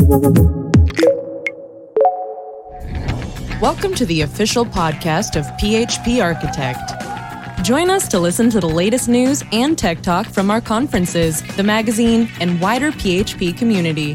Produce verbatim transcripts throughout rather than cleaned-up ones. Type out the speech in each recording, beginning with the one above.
Welcome to the official podcast of P H P Architect. Join us to listen to the latest news and tech talk from our conferences, the magazine, and wider P H P community.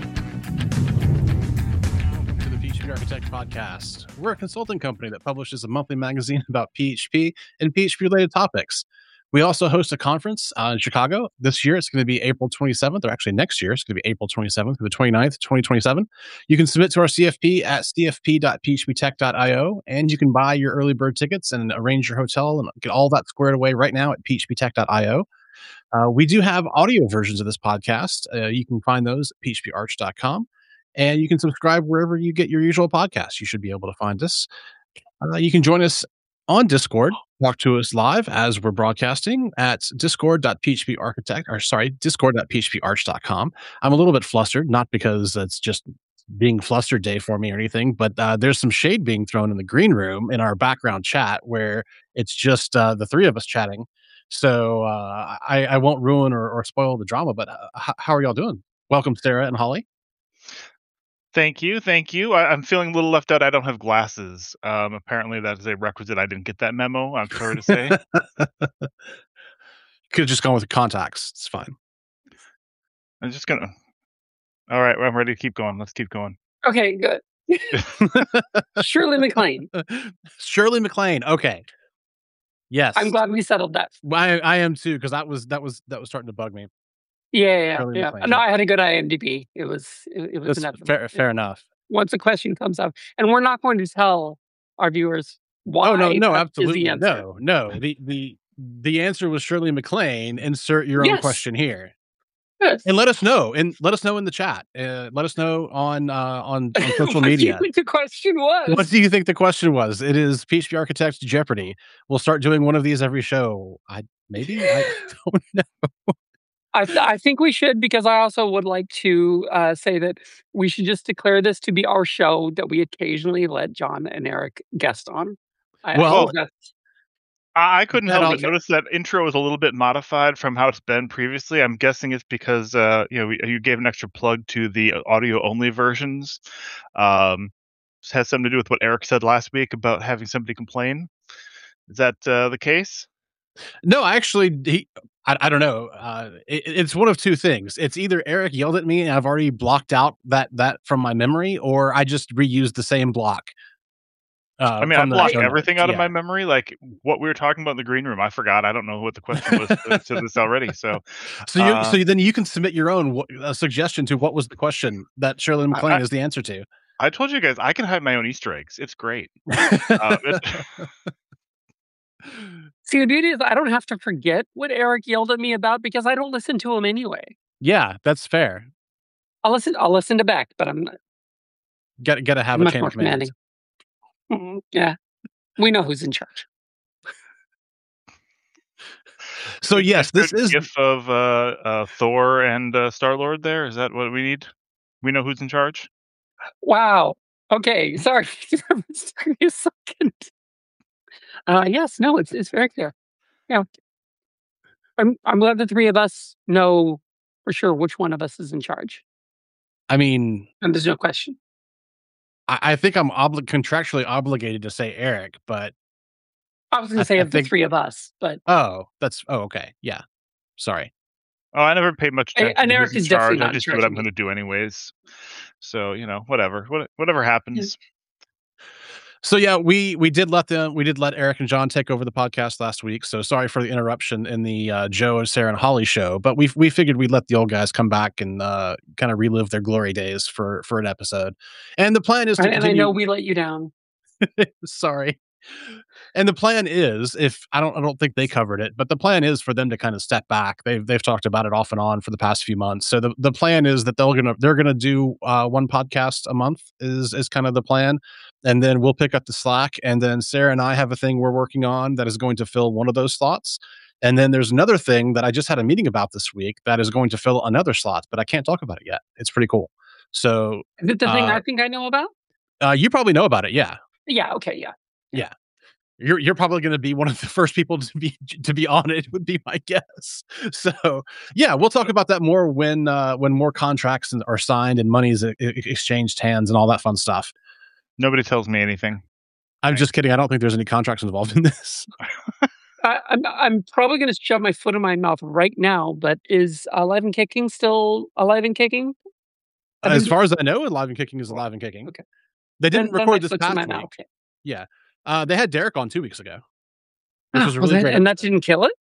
Welcome to the P H P Architect podcast. We're a consulting company that publishes a monthly magazine about P H P and P H P-related topics. We also host a conference uh, in Chicago. This year, it's going to be April twenty-seventh, or actually next year, it's going to be April twenty-seventh through the twenty-ninth, twenty twenty-seven. You can submit to our C F P at c f p dot p h p tech dot i o, and you can buy your early bird tickets and arrange your hotel and get all that squared away right now at p h p tech dot i o. Uh, we do have audio versions of this podcast. Uh, you can find those at p h p arch dot com, and you can subscribe wherever you get your usual podcasts. You should be able to find us. Uh, you can join us on Discord. Talk to us live as we're broadcasting at discord dot p h p architect, or sorry, discord dot p h p arch dot com. I'm a little bit flustered, not because it's just being flustered day for me or anything, but uh, there's some shade being thrown in the green room in our background chat where it's just uh, the three of us chatting. So uh, I, I won't ruin or, or spoil the drama, but uh, h- how are y'all doing? Welcome, Sarah and Holly. Thank you, thank you. I, I'm feeling a little left out. I don't have glasses. Um, apparently, that is a requisite. I didn't get that memo. I'm sorry to say. Could have just gone with the contacts. It's fine. I'm just gonna. All right, well, I'm ready to keep going. Let's keep going. Okay, good. Shirley MacLaine. Shirley MacLaine. Okay. Yes. I'm glad we settled that. I, I am too, because that was that was that was starting to bug me. Yeah, yeah, Shirley yeah. MacLaine, No, yeah. I had a good I M D B. It was it, it was That's inevitable. fair, fair enough. Once a question comes up, and we're not going to tell our viewers why. Oh no, no, that is absolutely the answer. no, no. The the the answer was Shirley MacLaine. Insert your own Yes. question here, Yes. and let us know. And let us know in the chat. Uh, let us know on uh, on, on social What do you media. think the question was? What do you think the question was? It is P H P Architect Jeopardy. We'll start doing one of these every show. I maybe I don't know. I, th- I think we should, because I also would like to uh, say that we should just declare this to be our show that we occasionally let John and Eric guest on. I, Well, I think that's I, I couldn't That help all- but notice that intro was a little bit modified from how it's been previously. I'm guessing it's because uh, you know we, you gave an extra plug to the audio only versions. Um, this has something to do with what Eric said last week about having somebody complain. Is that uh, the case? No, actually, he, I, I don't know. Uh, it, it's one of two things. It's either Eric yelled at me and I've already blocked out that that from my memory, or I just reused the same block. Uh, I mean, I from the blocked show notes. everything out of Yeah. my memory. Like what we were talking about in the green room, I forgot. I don't know what the question was to, to this already. So, So, you, uh, so then you can submit your own wh- uh, suggestion to what was the question that Shirley MacLaine I- is the answer to. I told you guys I can hide my own Easter eggs. It's great. Uh, it- See, the beauty is I don't have to forget what Eric yelled at me about because I don't listen to him anyway. Yeah, that's fair. I'll listen. I'll listen to back, but I'm not Got got to have I'm a much chain more of command. commanding. Mhm, yeah, we know who's in charge. So yes, this good is gif of uh, uh, Thor and uh, Star Lord. There is that what we need? We know who's in charge. Wow. Okay. Sorry. It took me a second. Uh, yes. No. It's it's very clear. Yeah. I'm I'm glad the three of us know for sure which one of us is in charge, I mean, and there's no question. I, I think I'm obli- contractually obligated to say Eric, but I was going I- to say I of the think- three of us, but oh, that's oh okay, yeah. Sorry. Oh, I never paid much And- attention. and to Eric who's in is definitely charge. not I in just do charge what of I'm me. going to do anyways. So you know, whatever, what, whatever happens. So yeah, we we did let them we did let Eric and John take over the podcast last week. So sorry for the interruption in the uh, Joe, Sarah, and Holly show. But we we figured we'd let the old guys come back and uh, kind of relive their glory days for for an episode. And the plan is to and, and I continue. know we let you down. Sorry. And the plan is, if I don't, I don't think they covered it, but the plan is for them to kind of step back. They've they've talked about it off and on for the past few months. So the, the plan is that they're gonna they're gonna do uh, one podcast a month is is kind of the plan, and then we'll pick up the slack. And then Sarah and I have a thing we're working on that is going to fill one of those slots. And then there's another thing that I just had a meeting about this week that is going to fill another slot, but I can't talk about it yet. It's pretty cool. So Is it the thing Uh, I think I know about? uh, you probably know about it, yeah. Yeah. Okay. Yeah. Yeah. You're you're probably going to be one of the first people to be to be on it, would be my guess. So yeah, we'll talk about that more when uh, when more contracts are signed and money's e- e- exchanged hands and all that fun stuff. Nobody tells me anything. I'm Right. just kidding. I don't think there's any contracts involved in this. I, I'm I'm probably going to shove my foot in my mouth right now. But is Alive and Kicking still alive and kicking? I As think- far as I know, Alive and Kicking is alive and kicking. Okay. They didn't then- then my record this foot's in past my week. mouth. Yeah, uh, they had Derek on two weeks ago, which Ah, was a was really that- great. and that episode didn't kill it.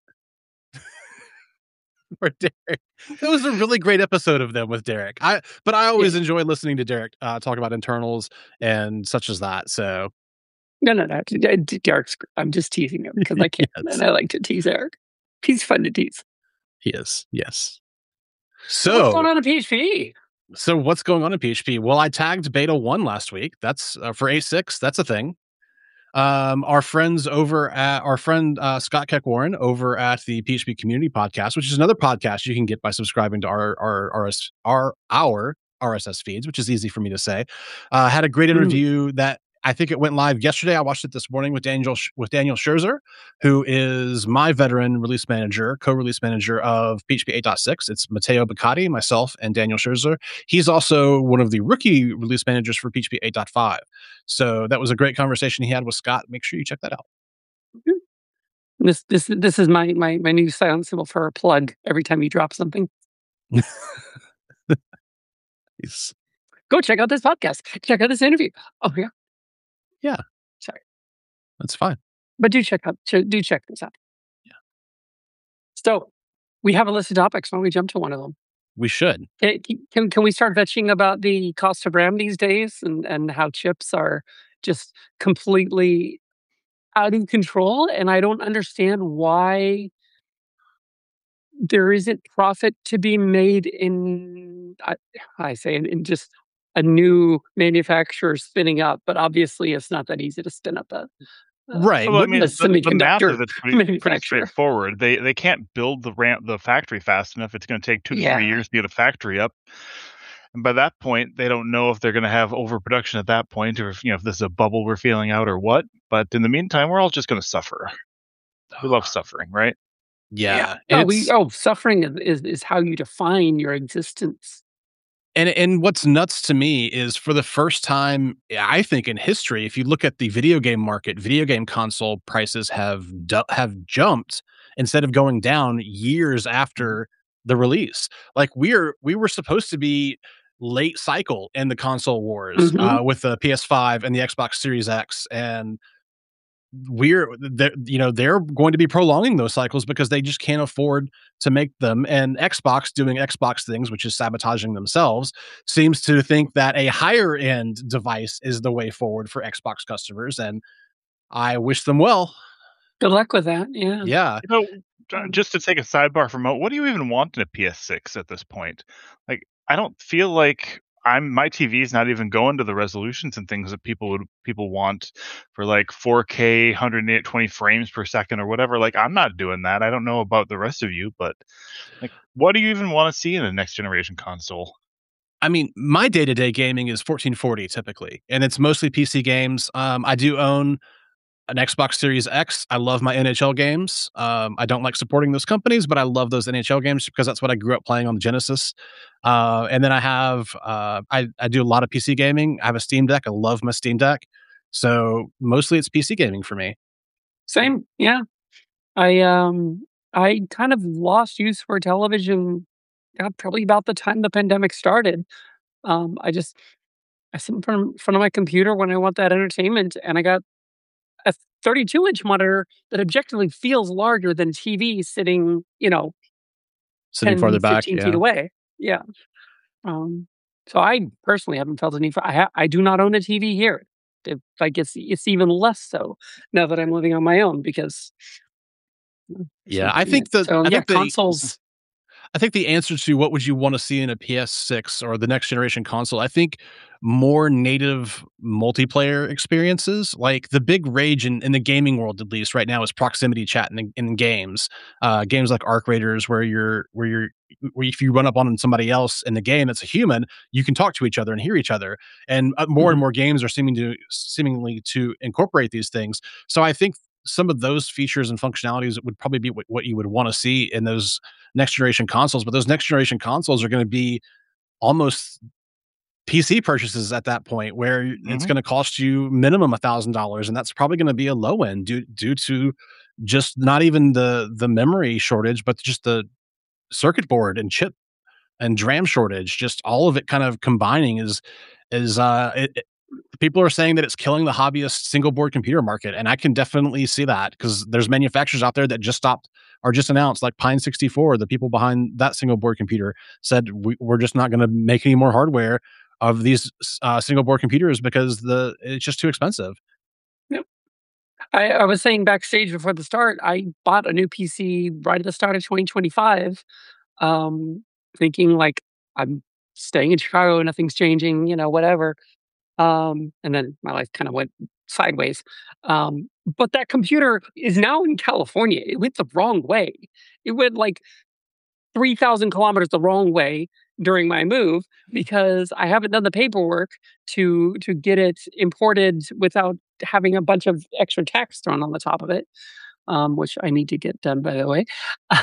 for Derek. It was a really great episode of them with Derek. I but I always Yeah. enjoy listening to Derek uh, talk about internals and such as that. So No, no, no. D- D- Derek's. gr- I'm just teasing him because I can, Yes. and I like to tease Eric. He's fun to tease. he is, yes. What's going So on in P H P? so what's going on in P H P? Well, I tagged beta one last week. That's uh, for A six. That's a thing. Um, our friends over at our friend uh, Scott Keck Warren over at the P H P Community Podcast, which is another podcast you can get by subscribing to our our our our, our R S S feeds, which is easy for me to say. Uh, had a great Mm. interview that I think it went live yesterday. I watched it this morning with Daniel with Daniel Scherzer, who is my veteran release manager, co-release manager of P H P eight point six. It's Matteo Bacati, myself, and Daniel Scherzer. He's also one of the rookie release managers for P H P eight point five. So that was a great conversation he had with Scott. Make sure you check that out. This this this is my my my new silent symbol for a plug. Every time you drop something, He's, go check out this podcast. Check out this interview. Oh yeah, that's fine. but do check out ch- do check this out. Yeah. So we have a list of topics. Why don't we jump to one of them? We should. Can, can can we start vetching about the cost of RAM these days and and how chips are just completely out of control? And I don't understand why there isn't profit to be made in I, I say in, in just a new manufacturer spinning up, but obviously it's not that easy to spin up a uh, Right. Well, I What- mean, a the, the math semiconductor of it's pretty, pretty manufacturer. straightforward. They they can't build the ramp the factory fast enough. It's going to take two to Yeah. three years to get a factory up, and by that point, they don't know if they're going to have overproduction at that point, or if you know if this is a bubble we're feeling out or what. But in the meantime, we're all just going to suffer. We love suffering, right? yeah. Oh, we, it's- oh, suffering is, is is how you define your existence. And and what's nuts to me is for the first time, I think in history, if you look at the video game market, video game console prices have du- have jumped instead of going down years after the release. Like we're we were supposed to be late cycle in the console wars Mhm. uh, with the P S five and the Xbox Series X, and we're they're- you know they're going to be prolonging those cycles because they just can't afford to make them. And Xbox, doing Xbox things, which is sabotaging themselves, seems to think that a higher end device is the way forward for Xbox customers, and I wish them well. Good luck with that. Yeah. Yeah, You know, j- just to take a sidebar from what do you even want in a P S six at this point? Like, I don't feel like I'm my T V is not even going to the resolutions and things that people would people want for like four K, one hundred twenty frames per second or whatever. Like, I'm not doing that. I don't know about the rest of you, but like, what do you even want to see in a next generation console? I mean, my day to day gaming is fourteen forty typically, and it's mostly P C games. Um, I do own an Xbox Series X. I love my N H L games. Um, I don't like supporting those companies, but I love those N H L games because that's what I grew up playing on the Genesis. Uh, and then I have, uh, I, I do a lot of P C gaming. I have a Steam Deck. I love my Steam Deck. So mostly it's P C gaming for me. Same. Yeah. I um I kind of lost use for television. God, probably about the time the pandemic started. Um, I just I sit in front of, front of my computer when I want that entertainment, and I got a thirty-two inch monitor that objectively feels larger than T V sitting, you know, Sitting ten, farther back. fifteen Yeah. feet away. Yeah. Um, so I personally haven't felt a need for. I ha- I do not own a T V here. If, like it's it's even less so now that I'm living on my own because. Yeah, I think that So I yeah, think the, consoles. I think the answer to what would you want to see in a P S six or the next generation console, I think more native multiplayer experiences. Like the big rage in, in the gaming world, at least right now, is proximity chat in, in games. Uh, games like Arc Raiders, where you're where you're where if you run up on somebody else in the game that's a human, you can talk to each other and hear each other. And uh, more mm-hmm. and more games are seeming to seemingly to incorporate these things. So I think some of those features and functionalities would probably be what, what you would want to see in those next generation consoles. But those next generation consoles are going to be almost P C purchases at that point, where mm-hmm. it's going to cost you minimum a thousand dollars, and that's probably going to be a low end due due to just not even the the memory shortage, but just the circuit board and chip and DRAM shortage. Just all of it kind of combining is is uh, it, it, people are saying that it's killing the hobbyist single board computer market, and I can definitely see that because there's manufacturers out there that just stopped or just announced, like Pine sixty-four. The people behind that single board computer said we, we're just not going to make any more hardware of these uh, single board computers because the it's just too expensive. Yep. I, I was saying backstage before the start, I bought a new P C right at the start of twenty twenty-five, um, thinking like I'm staying in Chicago, nothing's changing, you know, whatever. Um, and then my life kind of went sideways. Um, but that computer is now in California. It went the wrong way. It went like three thousand kilometers the wrong way during my move because I haven't done the paperwork to to get it imported without having a bunch of extra tax thrown on the top of it, um, which I need to get done, by the way.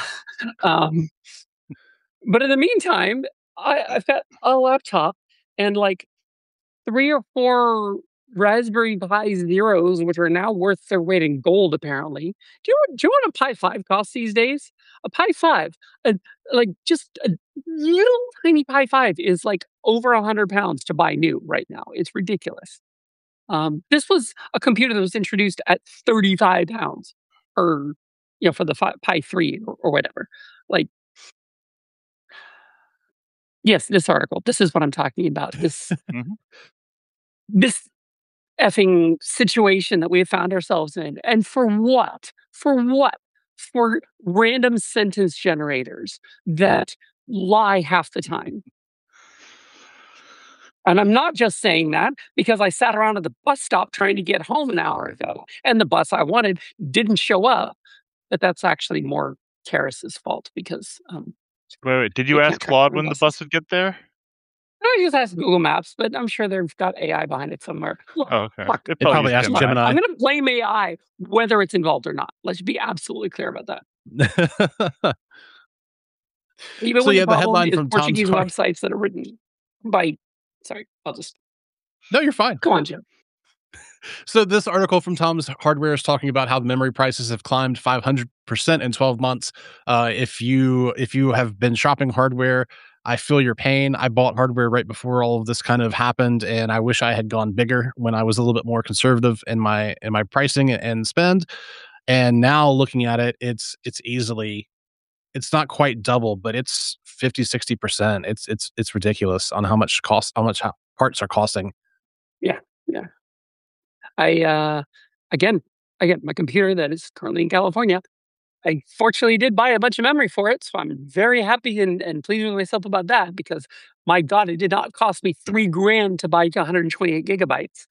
um, but in the meantime, I, I've got a laptop and like three or four Raspberry Pi Zeros, which are now worth their weight in gold, apparently. Do you know, do you know what a Pi five costs these days? A Pi five, a, like just a little tiny Pi five is like over one hundred pounds to buy new right now. It's ridiculous. Um, this was a computer that was introduced at thirty-five pounds per, you know, for the Pi three or, or whatever. Like, yes, this article, this is what I'm talking about. This, mm-hmm. this effing situation that we have found ourselves in. And for what? For what? For random sentence generators that lie half the time. And I'm not just saying that because I sat around at the bus stop trying to get home an hour ago, and the bus I wanted didn't show up. But that's actually more Karis's fault because... Um, wait, wait, did you ask Claude when buses. the bus would get there? No, I just asked Google Maps, but I'm sure they've got A I behind it somewhere. Look, oh, okay. Fuck, it probably, probably asked Gemini. Gemini. I'm going to blame A I whether it's involved or not. Let's be absolutely clear about that. Even so when yeah, the, the headline from Portuguese Tom's websites that are written by... Sorry, I'll just... No, you're fine. Go on, Jim. So this article from Tom's Hardware is talking about how the memory prices have climbed five hundred percent in twelve months. Uh, if you if you have been shopping hardware, I feel your pain. I bought hardware right before all of this kind of happened, and I wish I had gone bigger when I was a little bit more conservative in my in my pricing and spend. And now looking at it, it's it's easily, it's not quite double, but it's fifty, sixty percent. It's it's it's ridiculous on how much cost, how much parts are costing. Yeah, yeah. I uh, again, again, my computer that is currently in California. I fortunately did buy a bunch of memory for it, so I'm very happy and, and pleased with myself about that because, my God, it did not cost me three grand to buy one hundred twenty-eight gigabytes.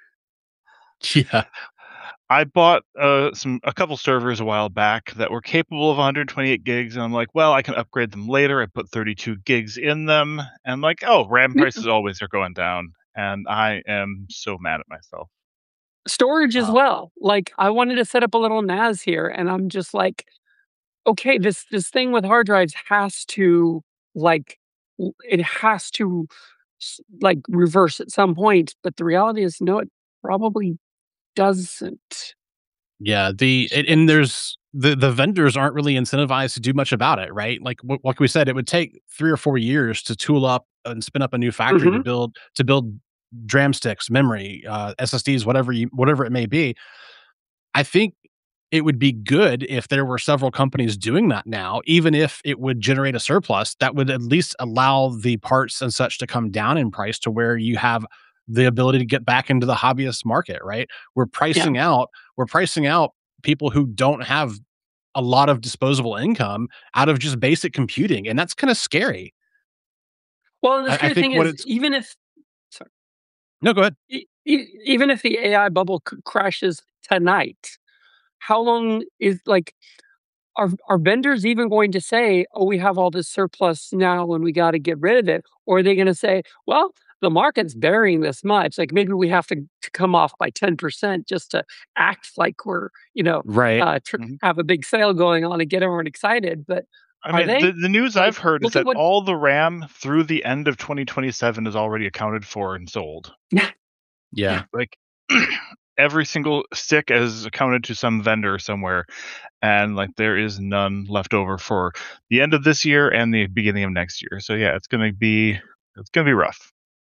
Yeah, I bought uh, some a couple servers a while back that were capable of one hundred twenty-eight gigs, and I'm like, well, I can upgrade them later. I put thirty-two gigs in them, and I'm like, oh, RAM prices always are going down, and I am so mad at myself. Storage as well. Like I wanted to set up a little N A S here, and I'm just like, okay, this this thing with hard drives has to like it has to like reverse at some point. But the reality is, no, it probably doesn't. Yeah, the it, and there's the the vendors aren't really incentivized to do much about it, right? Like what, like we said, it would take three or four years to tool up and spin up a new factory Mm-hmm. to build to build. DRAM sticks, memory, uh, S S Ds, whatever you, whatever it may be. I think it would be good if there were several companies doing that now, even if it would generate a surplus that would at least allow the parts and such to come down in price to where you have the ability to get back into the hobbyist market, right? We're pricing Yeah. out, we're pricing out people who don't have a lot of disposable income out of just basic computing, and that's kind of scary. Well, the I, I scary think thing what is, it's even if sorry, no, go ahead. e- e- even if the A I bubble c- crashes tonight, how long is like are are vendors even going to say, "Oh, we have all this surplus now, and we got to get rid of it," or are they going to say, "Well, the market's bearing this much, like maybe we have to, to come off by ten percent just to act like we're, you know, Right. uh, tr- Mhm. have a big sale going on and get everyone excited." But I are mean, they? the, the news Like, I've heard is look at that what. all the RAM through the end of twenty twenty-seven is already accounted for and sold. Yeah. Like every single stick is accounted to some vendor somewhere, and like there is none left over for the end of this year and the beginning of next year. So yeah, it's gonna be it's gonna be rough.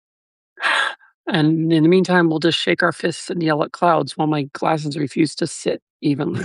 And in the meantime, we'll just shake our fists and yell at clouds while my glasses refuse to sit evenly.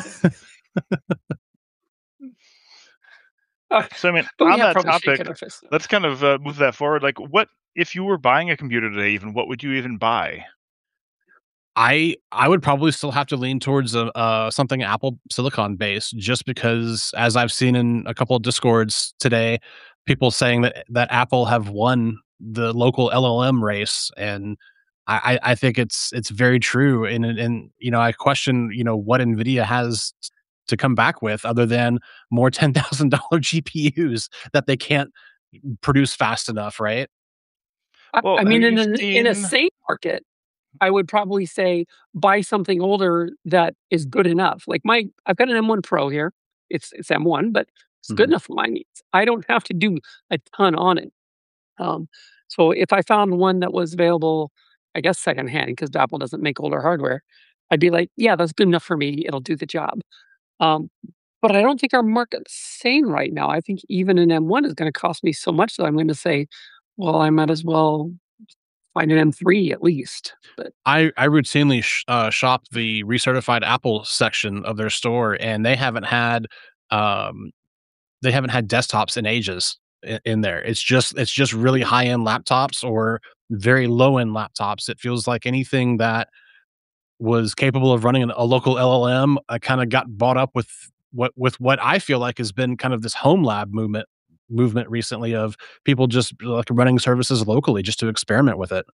Uh, So I mean, but we on have that probably topic, shaken our fists. let's kind of uh, move that forward. Like, what if you were buying a computer today? Even what would you even buy? I I would probably still have to lean towards a uh, something Apple Silicon based, just because, as I've seen in a couple of Discords today, people saying that that Apple have won the local L L M race, and I, I I think it's it's very true. And and and, you know, I question, you know, what NVIDIA has to come back with other than more ten thousand dollar G P Us that they can't produce fast enough, right? I, Well, I have mean, in you a, in a seen? safe market, I would probably say buy something older that is good enough. Like my, I've got an M one Pro here. It's it's M one, but it's good Mhm. enough for my needs. I don't have to do a ton on it. Um, so if I found one that was available, I guess secondhand because Apple doesn't make older hardware, I'd be like, yeah, that's good enough for me. It'll do the job. Um, but I don't think our market's sane right now. I think even an M one is going to cost me so much that I'm going to say, well, I might as well find an M three at least. But I I routinely sh- uh, shop the recertified Apple section of their store, and they haven't had um they haven't had desktops in ages in, in there. It's just it's just really high end laptops or very low end laptops. It feels like anything that was capable of running an, a local L L M uh, kind of got bought up with what with what I feel like has been kind of this home lab movement movement recently of people just like running services locally just to experiment with it.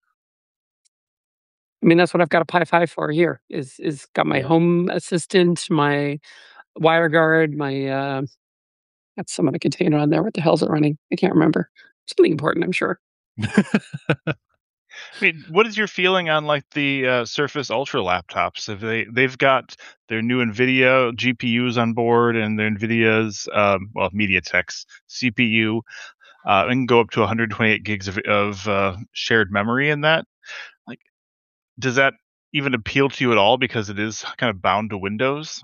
I mean, that's what I've got a Pi five for here. Is is got my Yeah. home assistant, my WireGuard, my uh, got some other container on there. What the hell is it running? I can't remember. Something important, I'm sure. I mean, what is your feeling on like the uh, Surface Ultra laptops? Have they they've got their new NVIDIA G P Us on board and their NVIDIA's um, well MediaTek's C P U uh, and can go up to one hundred twenty-eight gigs of, of uh, shared memory in that. Like, does that even appeal to you at all because it is kind of bound to Windows?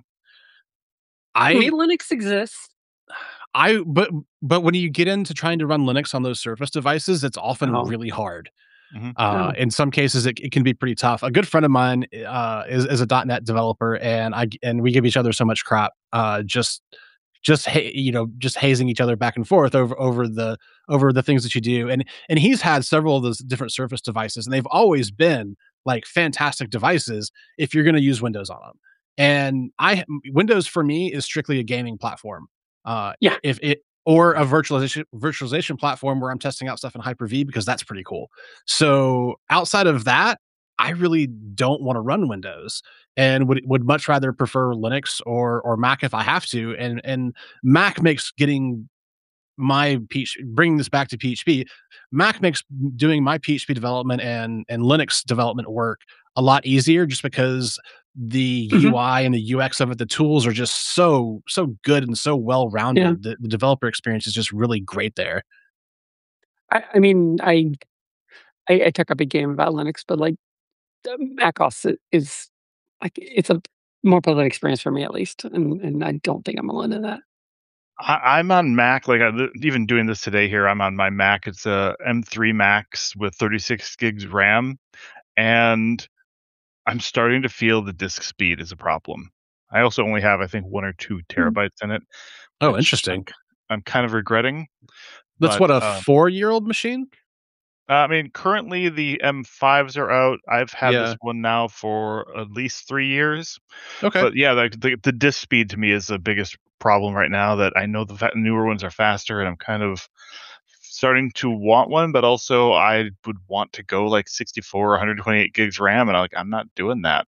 I mean, I Linux exists. I but but when you get into trying to run Linux on those Surface devices, it's often Oh, really hard. Mhm. Uh, oh. in some cases, it, it can be pretty tough. A good friend of mine uh, is is a dot .NET developer, and I and we give each other so much crap. Uh, just just ha- you know just hazing each other back and forth over over the over the things that you do. And and he's had several of those different Surface devices, and they've always been like fantastic devices if you're going to use Windows on them. And I Windows for me is strictly a gaming platform. Uh, Yeah. if it or a virtualization virtualization platform where I'm testing out stuff in Hyper-V because that's pretty cool. So outside of that, I really don't want to run Windows and would would much rather prefer Linux or or Mac if I have to. And and Mac makes getting my P H P, bringing this back to P H P, Mac makes doing my P H P development and and Linux development work a lot easier just because the Mhm. U I and the U X of it, the tools are just so so good and so well rounded. Yeah. The, the developer experience is just really great there. I, I mean, I, I I took a big game about Linux, but like the macOS i- is like it's a more pleasant experience for me at least, and and I don't think I'm alone in that. I, I'm on Mac. Like I, even doing this today here, I'm on my Mac. It's a M three Max with thirty-six gigs RAM, and I'm starting to feel the disk speed is a problem. I also only have, I think, one or two terabytes in it, Oh, which I'm, interesting. I'm kind of regretting. That's But what a uh, four year old machine. Uh, I mean, currently the M fives are out. I've had Yeah. this one now for at least three years. Okay. But yeah, like the the disk speed to me is the biggest problem right now. That I know the fa- newer ones are faster, and I'm kind of starting to want one. But also, I would want to go like sixty-four or one hundred twenty-eight gigs RAM, and I'm like, I'm not doing that.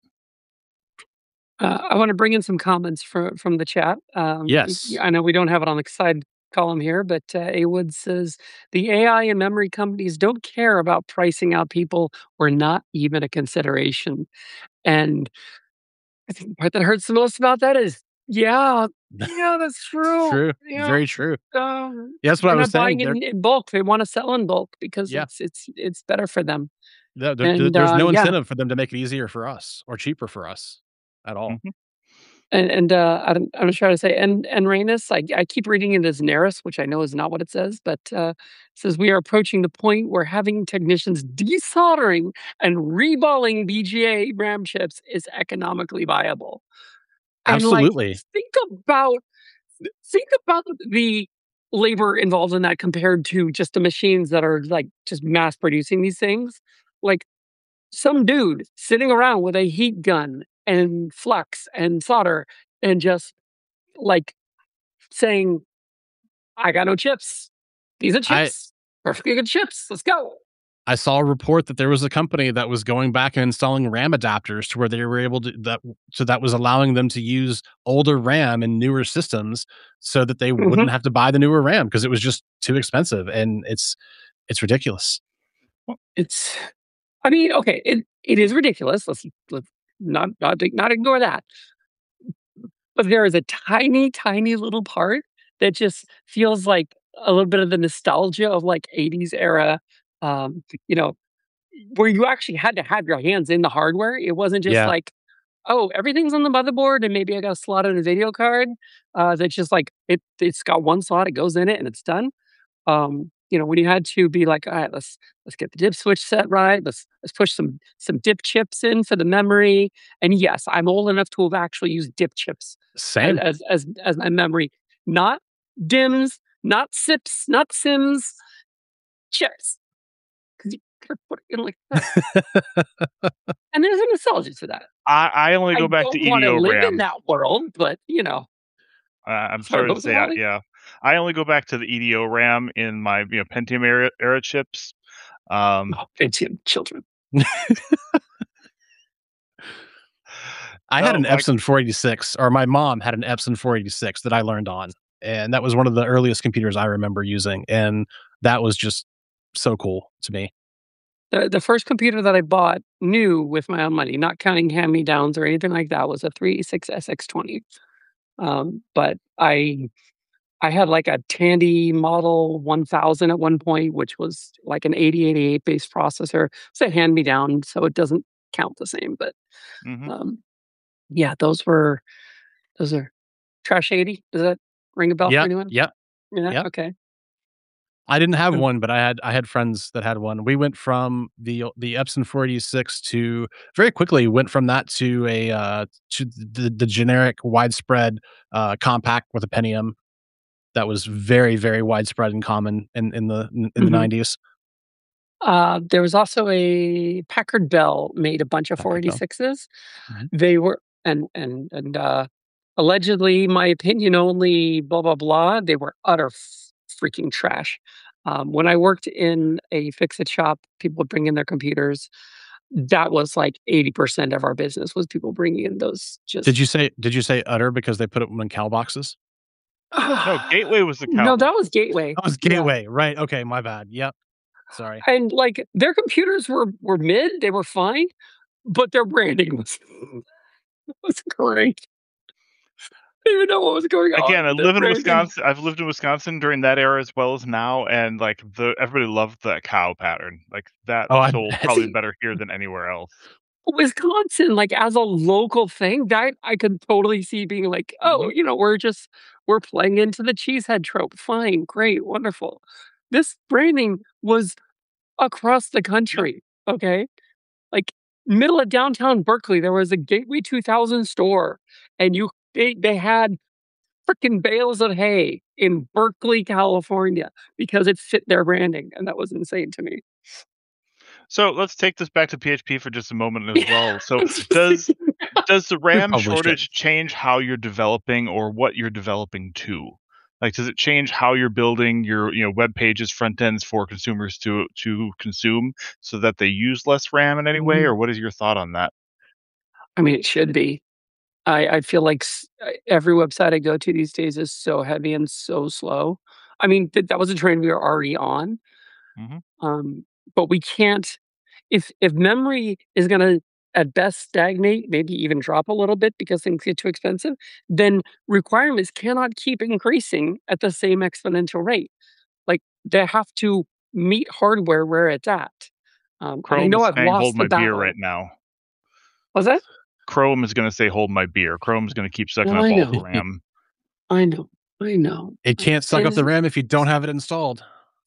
Uh, I want to bring in some comments from from the chat. Um, Yes. I know we don't have it on the side column here, but uh, A Wood says the A I and memory companies don't care about pricing out people or not even a consideration. And I think the part that hurts the most about that is, yeah, yeah, that's true. True. Yeah, Very true. um, Yeah, that's what they're I was not buying saying. it There, in, in bulk. They want to sell in bulk because yeah, it's it's it's better for them. there, there- And there's uh, no yeah, incentive for them to make it easier for us or cheaper for us at all. Mhm. And and uh, I don't, I'm not sure how to say and and Rainus. I, I keep reading it as Naris, which I know is not what it says, but uh, it says we are approaching the point where having technicians desoldering and reballing B G A RAM chips is economically viable. And like, Absolutely. think about think about the labor involved in that compared to just the machines that are like just mass producing these things. Like some dude sitting around with a heat gun and flux and solder and just like saying, I got no chips. These are I chips. Perfectly good chips. Let's go. I saw a report that there was a company that was going back and installing RAM adapters to where they were able to that so that was allowing them to use older RAM in newer systems so that they Mhm. wouldn't have to buy the newer RAM because it was just too expensive, and it's it's ridiculous. It's, I mean, okay, it, it is ridiculous. Let's, let's not, not, not ignore that. But there is a tiny, tiny little part that just feels like a little bit of the nostalgia of like eighties era, um, you know, where you actually had to have your hands in the hardware. It wasn't just Yeah. like, oh, everything's on the motherboard and maybe I got a slot in a video card. Uh, that's just like it. It's got one slot. It goes in it and it's done. Um, you know, when you had to be like, all right, let's let's get the dip switch set right. Let's let's push some some dip chips in for the memory. And yes, I'm old enough to have actually used dip chips as Same. as as, as my memory, not dims, not sips, not sims, chips. Because you could put it in like that. And there's a nostalgia to that. I, I only go I back to don't want to E D O live in RAM. that world, but you know, Uh, I'm sorry, sorry what to was the say, I, Wally? yeah, I only go back to the E D O RAM in my you know Pentium era, era chips. Um, Oh, Pentium children. I had no, an I- Epson four eighty-six, or my mom had an Epson four eighty-six that I learned on, and that was one of the earliest computers I remember using, and that was just so cool to me. The the first computer that I bought new with my own money, not counting hand me downs or anything like that, was a three eighty-six S X twenty. Um, but I I had like a Tandy Model one thousand at one point, which was like an eighty eighty-eight based processor. It's a hand me down, so it doesn't count the same. But mhm. um, yeah, those were those are Trash eighty. Does that ring a bell for Yeah, anyone? yeah, Yeah. yeah. Okay. I didn't have Um, one, but I had I had friends that had one. We went from the the Epson four eighty-six to very quickly went from that to a uh, to the the generic widespread uh, compact with a Pentium that was very very widespread and common in in the in the Mhm. nineties. Uh, there was also a Packard Bell made a bunch of Packard Bell. four eighty-sixes. Mhm. They were and and and uh, allegedly, my opinion only, blah blah blah. They were utter f- freaking trash. Um, when I worked in a fix-it shop, people would bring in their computers. That was like eighty percent of our business was people bringing in those. Just Did you say did you say utter because they put them in cow boxes? No, Gateway was the No, cow. that was Gateway. That was Yeah. Gateway, right? Okay, my bad. Yep. Sorry. And like their computers were were mid, they were fine, but their branding was was great. I didn't even know what was going on. Again, I with their live in branding. Wisconsin. I've lived in Wisconsin during that era as well as now, and like the everybody loved that cow pattern. Like that Oh, I sold bet. probably better here than anywhere else. Wisconsin, like as a local thing, that I could totally see being like, oh, Mhm. you know, we're just we're playing into the cheesehead trope. Fine, great, wonderful. This branding was across the country. Okay. Like middle of downtown Berkeley, there was a Gateway two thousand store, and you they, they had freaking bales of hay in Berkeley, California, because it fit their branding, and that was insane to me. So let's take this back to P H P for just a moment as well. So does does the RAM published it. shortage change how you're developing or what you're developing to? Like, does it change how you're building your, you know, web pages, front ends for consumers to to consume so that they use less RAM in any way? Mhm. Or what is your thought on that? I mean, it should be. I, I feel like s- I- every website I go to these days is so heavy and so slow. I mean, th- that was a trend we were already on. Mhm. Um, but we can't, if if memory is going to at best stagnate, maybe even drop a little bit because things get too expensive, then requirements cannot keep increasing at the same exponential rate. Like they have to meet hardware where it's at. Um, and I Chrome know is I've saying lost hold the my beer battle. right now. Was that? Chrome is going to say hold my beer. Chrome's going to keep sucking No, up I all the know. RAM. I know. I know. It can't suck up the And- RAM if you don't have it installed.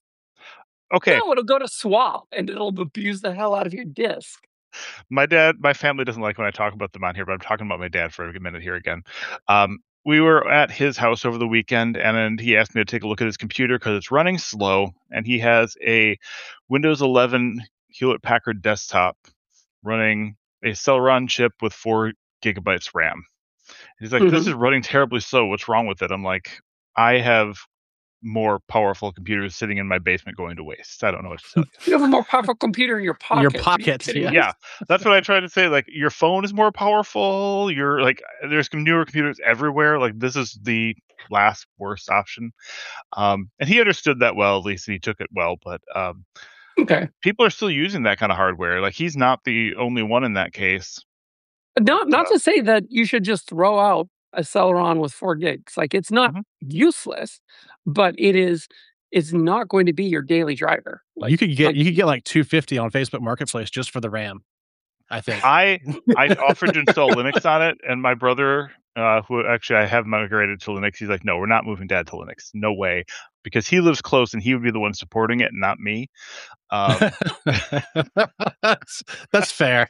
Okay, No, it'll go to swap and it'll abuse the hell out of your disk. my dad, my family doesn't like when I talk about them on here, but I'm talking about my dad for a minute here again. Um, we were at his house over the weekend, and then he asked me to take a look at his computer because it's running slow, and he has a Windows eleven Hewlett Packard desktop running a Celeron chip with four gigabytes RAM. He's like, "This Mhm. is running terribly slow. What's wrong with it?" I'm like, "I have more powerful computers sitting in my basement going to waste. I don't know what to tell you." You have a more powerful computer in your pocket. Your Are you pocket, kidding yeah. me? Yeah, that's what I try to say. Like, your phone is more powerful. You're like, there's some newer computers everywhere. Like, this is the last worst option. Um, and he understood that well, at least, and he took it well. But um, Okay. people are still using that kind of hardware. Like, he's not the only one in that case. Not not uh, to say that you should just throw out a Celeron with four gigs. Like it's not Mhm. useless, but it is it's not going to be your daily driver. Like you could get like, you could get like two fifty on Facebook Marketplace just for the RAM. I think. I I offered to install Linux on it, and my brother, uh, who actually I have migrated to Linux, he's like, "No, we're not moving Dad to Linux. No way," because he lives close and he would be the one supporting it, not me. Um, that's, that's fair.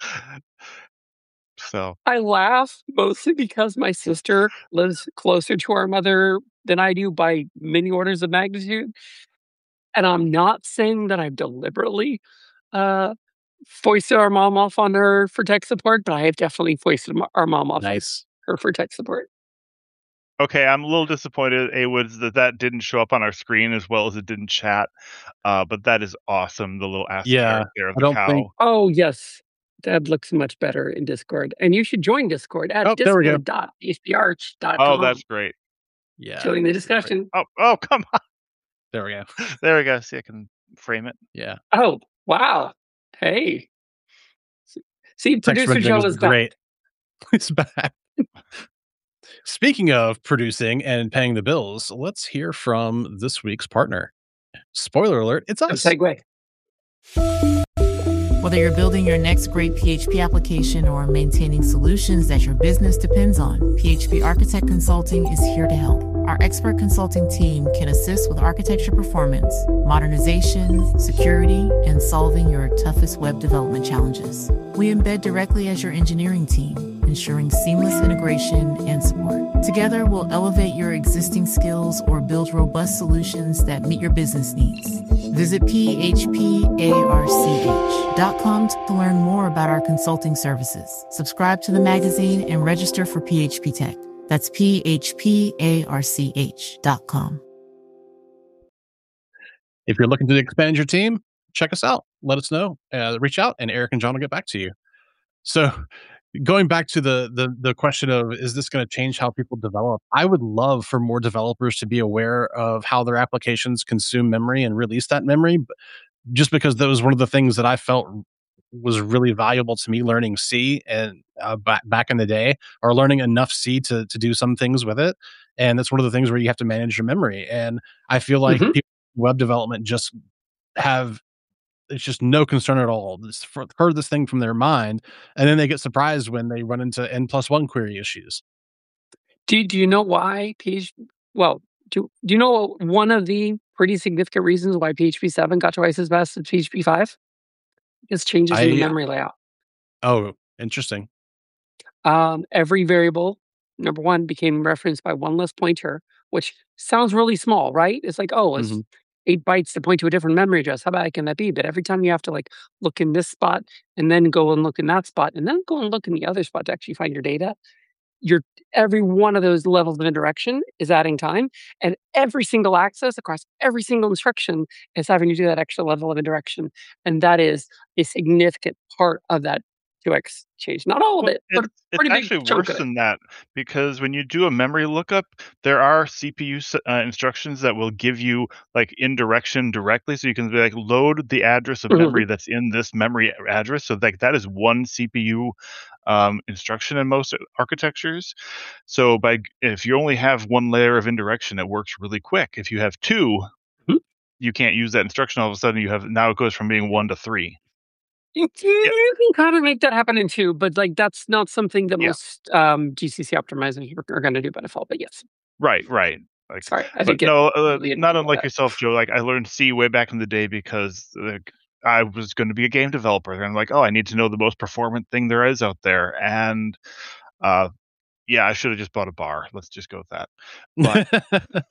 so I laugh mostly because my sister lives closer to our mother than I do by many orders of magnitude. And I'm not saying that I've deliberately uh, foisted our mom off on her for tech support, but I have definitely foisted m- our mom off on Nice. her for tech support. okay, I'm a little disappointed, A Woods, that that didn't show up on our screen as well as it did in chat. Uh, but that is awesome. The little asterisk Yeah, there of I the don't cow. think- Oh, yes. That looks much better in Discord. And you should join Discord at Oh, there we go. discord dot p h p arch dot com. Oh, that's great. Yeah. Join the discussion. Oh, oh, come on. There we go. There we go. See, I can frame it. Yeah. Oh, wow. Hey. See, Text producer rendering Joe is is back. great. He's back. Speaking of producing and paying the bills, let's hear from this week's partner. Spoiler alert, it's A us. segue. Whether you're building your next great P H P application or maintaining solutions that your business depends on, P H P Architect Consulting is here to help. Our expert consulting team can assist with architecture performance, modernization, security, and solving your toughest web development challenges. We embed directly as your engineering team, ensuring seamless integration and support. Together, we'll elevate your existing skills or build robust solutions that meet your business needs. Visit P H P arch dot com to learn more about our consulting services. Subscribe to the magazine and register for P H P Tech. That's P H P arch dot com. If you're looking to expand your team, check us out. Let us know. Uh, reach out, and Eric and John will get back to you. So, going back to the the the question of, is this going to change how people develop? I would love for more developers to be aware of how their applications consume memory and release that memory, just because that was one of the things that I felt was really valuable to me learning C and uh, back back in the day, or learning enough C to to do some things with it. And that's one of the things where you have to manage your memory. And I feel like Mhm. people in web development just have, it's just no concern at all. This heard this thing from their mind, and then they get surprised when they run into n plus one query issues. Do, do you know why P H P? Well, do, do you know one of the pretty significant reasons why P H P seven got twice as fast as P H P five? It's changes in the I- memory layout. Oh, interesting. Um, every variable, number one, became referenced by one less pointer, which sounds really small, right? It's like, oh, it's Mhm. eight bytes to point to a different memory address. How bad can that be? But every time you have to like look in this spot and then go and look in that spot and then go and look in the other spot to actually find your data, you're every one of those levels of indirection is adding time, and every single access across every single instruction is having to do that extra level of indirection, and that is a significant part of that two x change. Not all of Well, it, but a it's, it's pretty big actually chunk worse of it. than that because when you do a memory lookup, there are C P U s- uh, instructions that will give you like indirection directly, so you can be like load the address of Mhm. memory that's in this memory address. So like that is one C P U um, instruction in most architectures. So by if you only have one layer of indirection, it works really quick. If you have two, Mhm. you can't use that instruction. All of a sudden, you have now it goes from being one to three. You, you can kind of make that happen in two, but like that's not something that Yeah. most um, G C C optimizers are, are going to do by default. But yes, Right, right. Like, sorry, I but think it no, uh, really not didn't unlike that. yourself, Joe. Like I learned C way back in the day because like I was going to be a game developer, and I'm like, oh, I need to know the most performant thing there is out there, and uh, yeah, I should have just bought a bar. Let's just go with that. But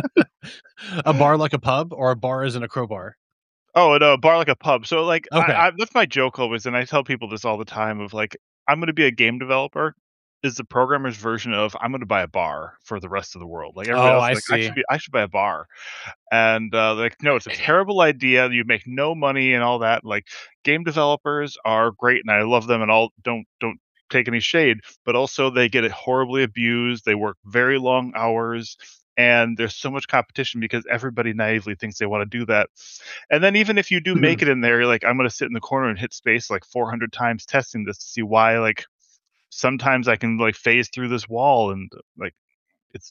A bar like a pub, or a bar as in a crowbar? oh, and a bar like a pub. So like, Okay. I, I, that's my joke always, and I tell people this all the time. Of like, I'm going to be a game developer. Is the programmer's version of I'm going to buy a bar for the rest of the world. Like everybody Oh, else, I is like I see. should be, I should buy a bar. And uh, like, no, it's a terrible idea. You make no money and all that. Like, game developers are great, and I love them. And all don't don't take any shade, but also they get it horribly abused. They work very long hours, and there's so much competition because everybody naively thinks they want to do that. And then even if you do make it in there, you're like, I'm going to sit in the corner and hit space like four hundred times testing this to see why. Like, sometimes I can like phase through this wall, and like it's.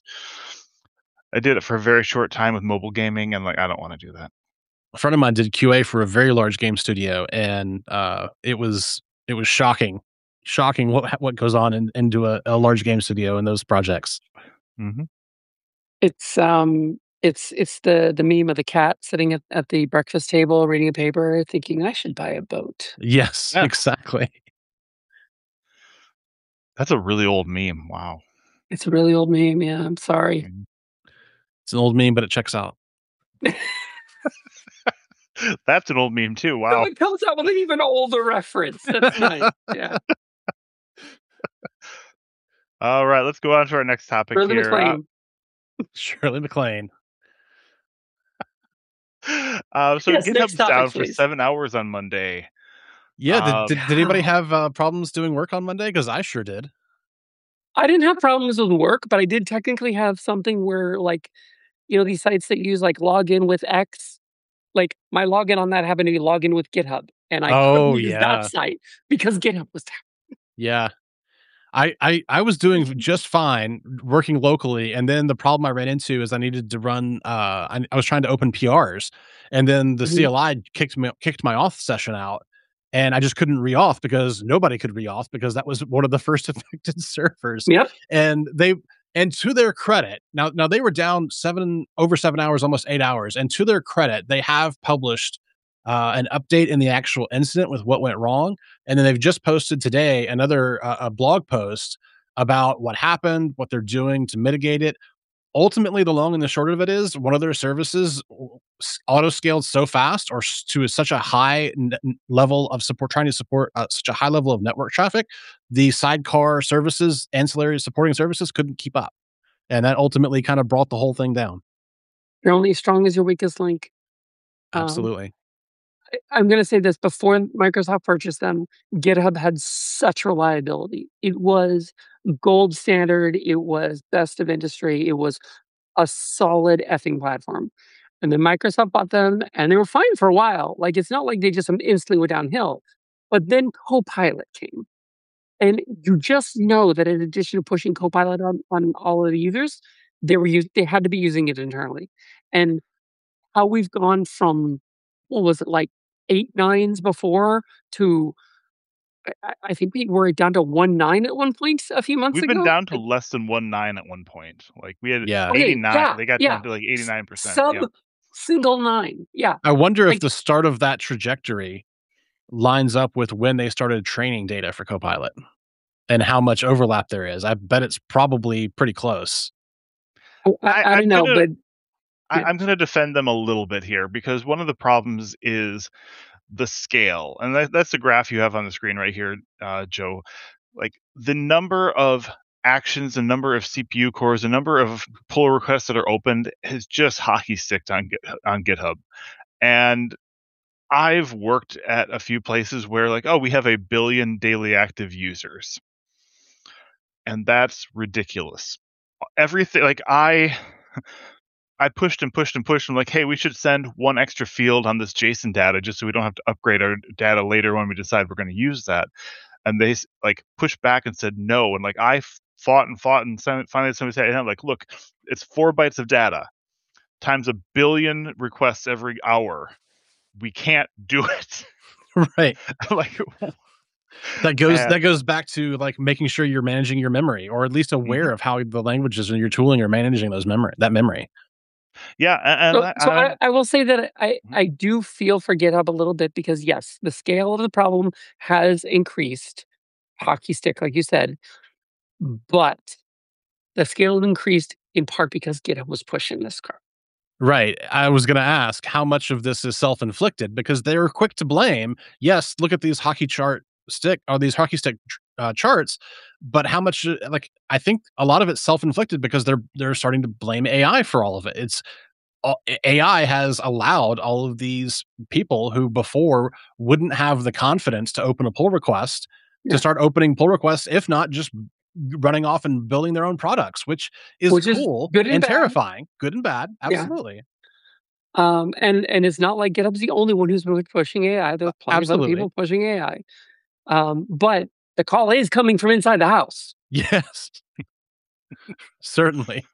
I did it for a very short time with mobile gaming, and like I don't want to do that. A friend of mine did Q A for a very large game studio, and uh, it was it was shocking, shocking what what goes on in, into a, a large game studio in those projects. Mm-hmm. It's um, it's it's the the meme of the cat sitting at, at the breakfast table reading a paper, thinking I should buy a boat. Yes, Yeah. exactly. That's a really old meme. Wow. It's a really old meme. Yeah, I'm sorry. Mm-hmm. It's an old meme, but it checks out. That's an old meme too. So Wow. it comes out with an even older reference. That's nice. Yeah. All right, let's go on to our next topic Shirley here. Uh, MacLaine. Shirley MacLaine. uh, so Yes, GitHub next was topic, down for please. seven hours on Monday. Yeah, Uh, did, did, did anybody have uh, problems doing work on Monday? Because I sure did. I didn't have problems with work, but I did technically have something where, like, you know, these sites that use like login with X, like my login on that happened to be login with GitHub, and I Oh, couldn't use yeah. that site because GitHub was down. Yeah. I, I, I was doing just fine working locally, and then the problem I ran into is I needed to run. Uh, I, I was trying to open P Rs, and then the Mhm. C L I kicked me kicked my auth session out, and I just couldn't re-auth because nobody could re-auth because that was one of the first affected servers. Yep. And they and to their credit, now now they were down seven over seven hours, almost eight hours, and to their credit, they have published uh, an update in the actual incident with what went wrong. And then they've just posted today another uh, a blog post about what happened, what they're doing to mitigate it. Ultimately, the long and the short of it is one of their services auto scaled so fast or s- to such a high n- n- level of support, trying to support uh, such a high level of network traffic, the sidecar services, ancillary supporting services couldn't keep up. And that ultimately kind of brought the whole thing down. You're only as strong as your weakest link. Um, Absolutely. I- I'm going to say this: before Microsoft purchased them, GitHub had such reliability. It was gold standard. It was best of industry. It was a solid effing platform. And then Microsoft bought them, and they were fine for a while. Like, it's not like they just instantly went downhill. But then Copilot came. And you just know that in addition to pushing Copilot on, on all of the users, they were us- they had to be using it internally. And how we've gone from, what was it, like eight nines before to, I- I, I think we were down to one nine at one point a few months we've ago. been down to Like, less than one nine at one point. Like we had Yeah. okay, eighty-nine. yeah, They got yeah. down to like eighty-nine percent. Sub Yeah. single nine. Yeah. I wonder if Like, the start of that trajectory lines up with when they started training data for Copilot and how much overlap there is. I bet it's probably pretty close. I, I- I, I'm don't know, gonna- but I, I'm going to defend them a little bit here because one of the problems is the scale, and that, that's the graph you have on the screen right here, uh, Joe. Like the number of actions, the number of C P U cores, the number of pull requests that are opened has just hockey sticked on on GitHub, and I've worked at a few places where like, oh, we have a billion daily active users, and that's ridiculous. Everything like I. I pushed and pushed and pushed. I'm like, hey, we should send one extra field on this JSON data just so we don't have to upgrade our data later when we decide we're going to use that. And they like pushed back and said no. And like I fought and fought and finally somebody said, and I'm like, look, it's four bytes of data times a billion requests every hour. We can't do it. Right. Like that goes and, that goes back to like making sure you're managing your memory, or at least aware mm-hmm. of how the languages and your tooling are managing those memory that memory. Yeah, and, so, and so I, I will say that I, I do feel for GitHub a little bit because yes, the scale of the problem has increased, hockey stick, like you said, but the scale increased in part because GitHub was pushing this car. Right. I was going to ask how much of this is self-inflicted because they were quick to blame. Yes, look at these hockey chart stick or these hockey stick uh, charts, but how much? Like I think a lot of it's self-inflicted because they're they're starting to blame A I for all of it. It's all, A I has allowed all of these people who before wouldn't have the confidence to open a pull request yeah. to start opening pull requests, if not just running off and building their own products, which is which cool is good and, and bad. terrifying, good and bad, absolutely. Yeah. Um, and and it's not like GitHub's the only one who's been pushing A I. There's plenty absolutely. of other people pushing A I. Um, but the call is coming from inside the house. Yes, certainly.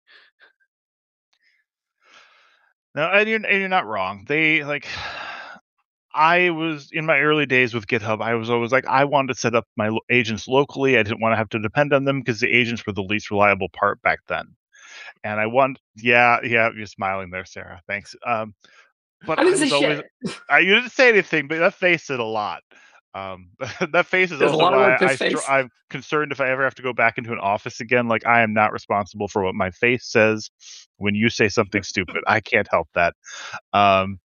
No, and you're, and you're not wrong. They like, I was in my early days with GitHub. I was always like, I wanted to set up my lo- agents locally. I didn't want to have to depend on them because the agents were the least reliable part back then. And I want, yeah, yeah, you're smiling there, Sarah. Thanks. Um, but I, I didn't was say always, shit. I, you didn't say anything, but that face did a lot. Um, that face is There's also why I str- I'm concerned if I ever have to go back into an office again. Like I am not responsible for what my face says when you say something stupid. I can't help that. Um,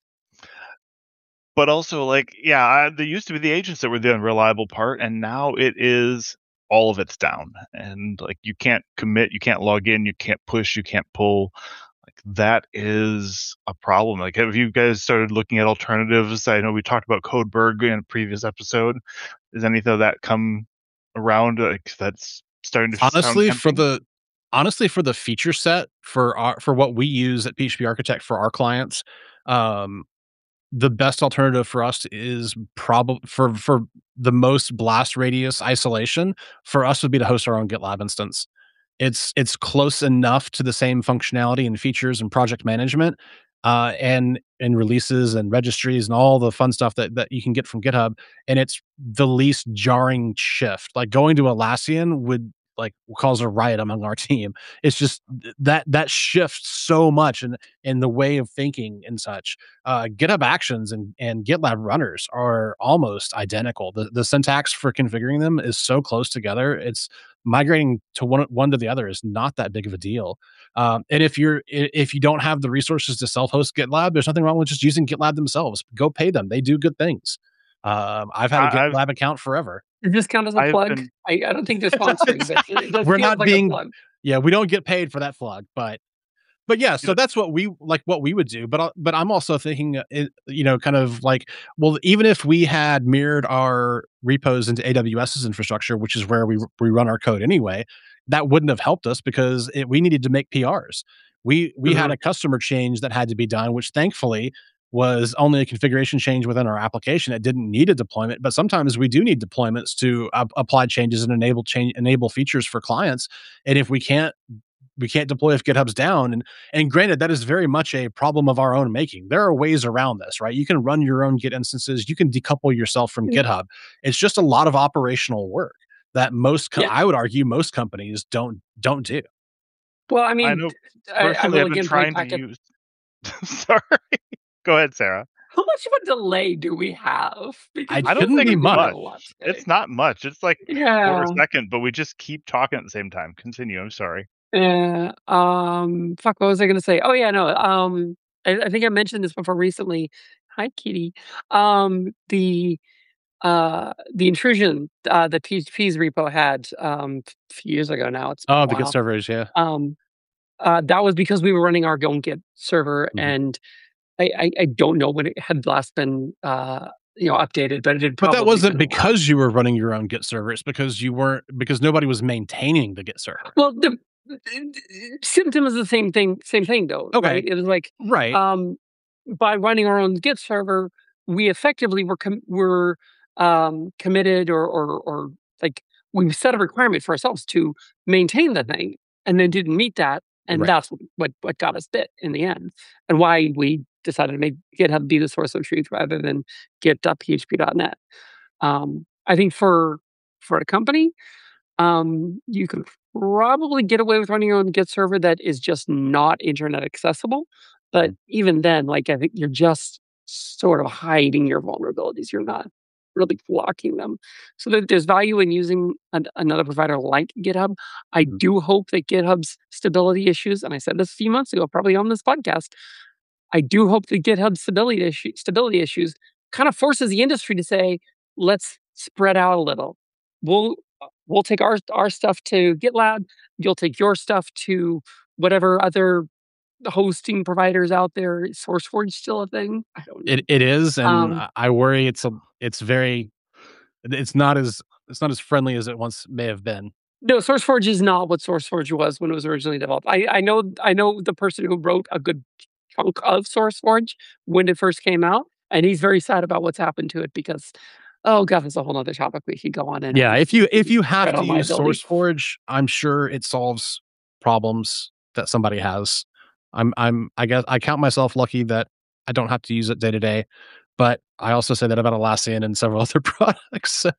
but also, like, yeah, I, there used to be the agents that were the unreliable part, and now it is all of it's down. And like, you can't commit, you can't log in, you can't push, you can't pull. Like that is a problem. Like, have you guys started looking at alternatives? I know we talked about Codeberg in a previous episode. Is anything of that come around? Like that's starting to honestly sound for the honestly for the feature set for our for what we use at P H P Architect for our clients, um, the best alternative for us is probably for for the most blast radius isolation for us would be to host our own GitLab instance. It's it's close enough to the same functionality and features and project management, uh, and and releases and registries and all the fun stuff that that you can get from GitHub. And it's the least jarring shift. Like going to Atlassian would like cause a riot among our team. It's just that that shifts so much in in the way of thinking and such. Uh, GitHub Actions and and GitLab runners are almost identical. The the syntax for configuring them is so close together. It's migrating to one one to the other is not that big of a deal. Um, and if you're if you don't have the resources to self-host GitLab, there's nothing wrong with just using GitLab themselves. Go pay them; they do good things. Um, I've had a I, GitLab I've, account forever. Does this count as a I've plug? been... I, I don't think they're sponsoring, but it does we're feel not like being. A plug. Yeah, we don't get paid for that plug, but but yeah. So that's what we like. What we would do, but but I'm also thinking, you know, kind of like, well, even if we had mirrored our repos into AWS's infrastructure, which is where we we run our code anyway, that wouldn't have helped us because it, we needed to make P Rs. We we mm-hmm. had a customer change that had to be done, which thankfully was only a configuration change within our application. It didn't need a deployment, but sometimes we do need deployments to uh, apply changes and enable change enable features for clients. And if we can't we can't deploy if GitHub's down. And and granted, that is very much a problem of our own making. There are ways around this, right? You can run your own Git instances. You can decouple yourself from mm-hmm. GitHub. It's just a lot of operational work that most, co- yeah. I would argue, most companies don't don't do. Well, I mean, I know I, I will I've been again trying to use. Sorry, go ahead, Sarah. How much of a delay do we have? I, I don't think it's much. much. It's not much. It's like yeah. a second, but we just keep talking at the same time. Continue. I'm sorry. Uh, um, fuck, what was I going to say? Oh yeah, no. Um, I, I think I mentioned this before recently. Hi, Kitty. Um, the uh the intrusion uh that P H P's repo had um a few years ago now. It's been Oh, a the Git while. servers, yeah. Um, uh, that was because we were running our own Git server, Mhm. and I, I I don't know when it had last been uh you know updated, but it had But probably that wasn't been a while. because you were running your own Git server. It's because you weren't because nobody was maintaining the Git server. Well, the symptom is the same thing. Same thing, though. Okay. Right? It was like Right. um, by running our own Git server, we effectively were com- were um, committed, or, or or like we set a requirement for ourselves to maintain the thing, and then didn't meet that, and Right. that's what what got us bit in the end, and why we decided to make GitHub be the source of truth rather than git dot p h p dot net. Um, I think for for a company, um, you can probably get away with running your own Git server that is just not internet accessible. But even then, like I think you're just sort of hiding your vulnerabilities. You're not really blocking them. So there, there's value in using an, another provider like GitHub. I Mhm. do hope that GitHub's stability issues, and I said this a few months ago, probably on this podcast, I do hope that GitHub's stability issue, stability issues kind of forces the industry to say, let's spread out a little. We'll we'll take our our stuff to GitLab. You'll take your stuff to whatever other hosting providers out there. Is SourceForge still a thing? I don't know. It it is, and Um, I- I worry it's a it's very it's not as it's not as friendly as it once may have been. No, SourceForge is not what SourceForge was when it was originally developed. I, I know I know the person who wrote a good chunk of SourceForge when it first came out, and he's very sad about what's happened to it because, oh god, that's a whole other topic we could go on. And Yeah, if you if you have tread to on my use ability. SourceForge, I'm sure it solves problems that somebody has. I'm I'm I guess I count myself lucky that I don't have to use it day to day, but I also say that about Atlassian and several other products. So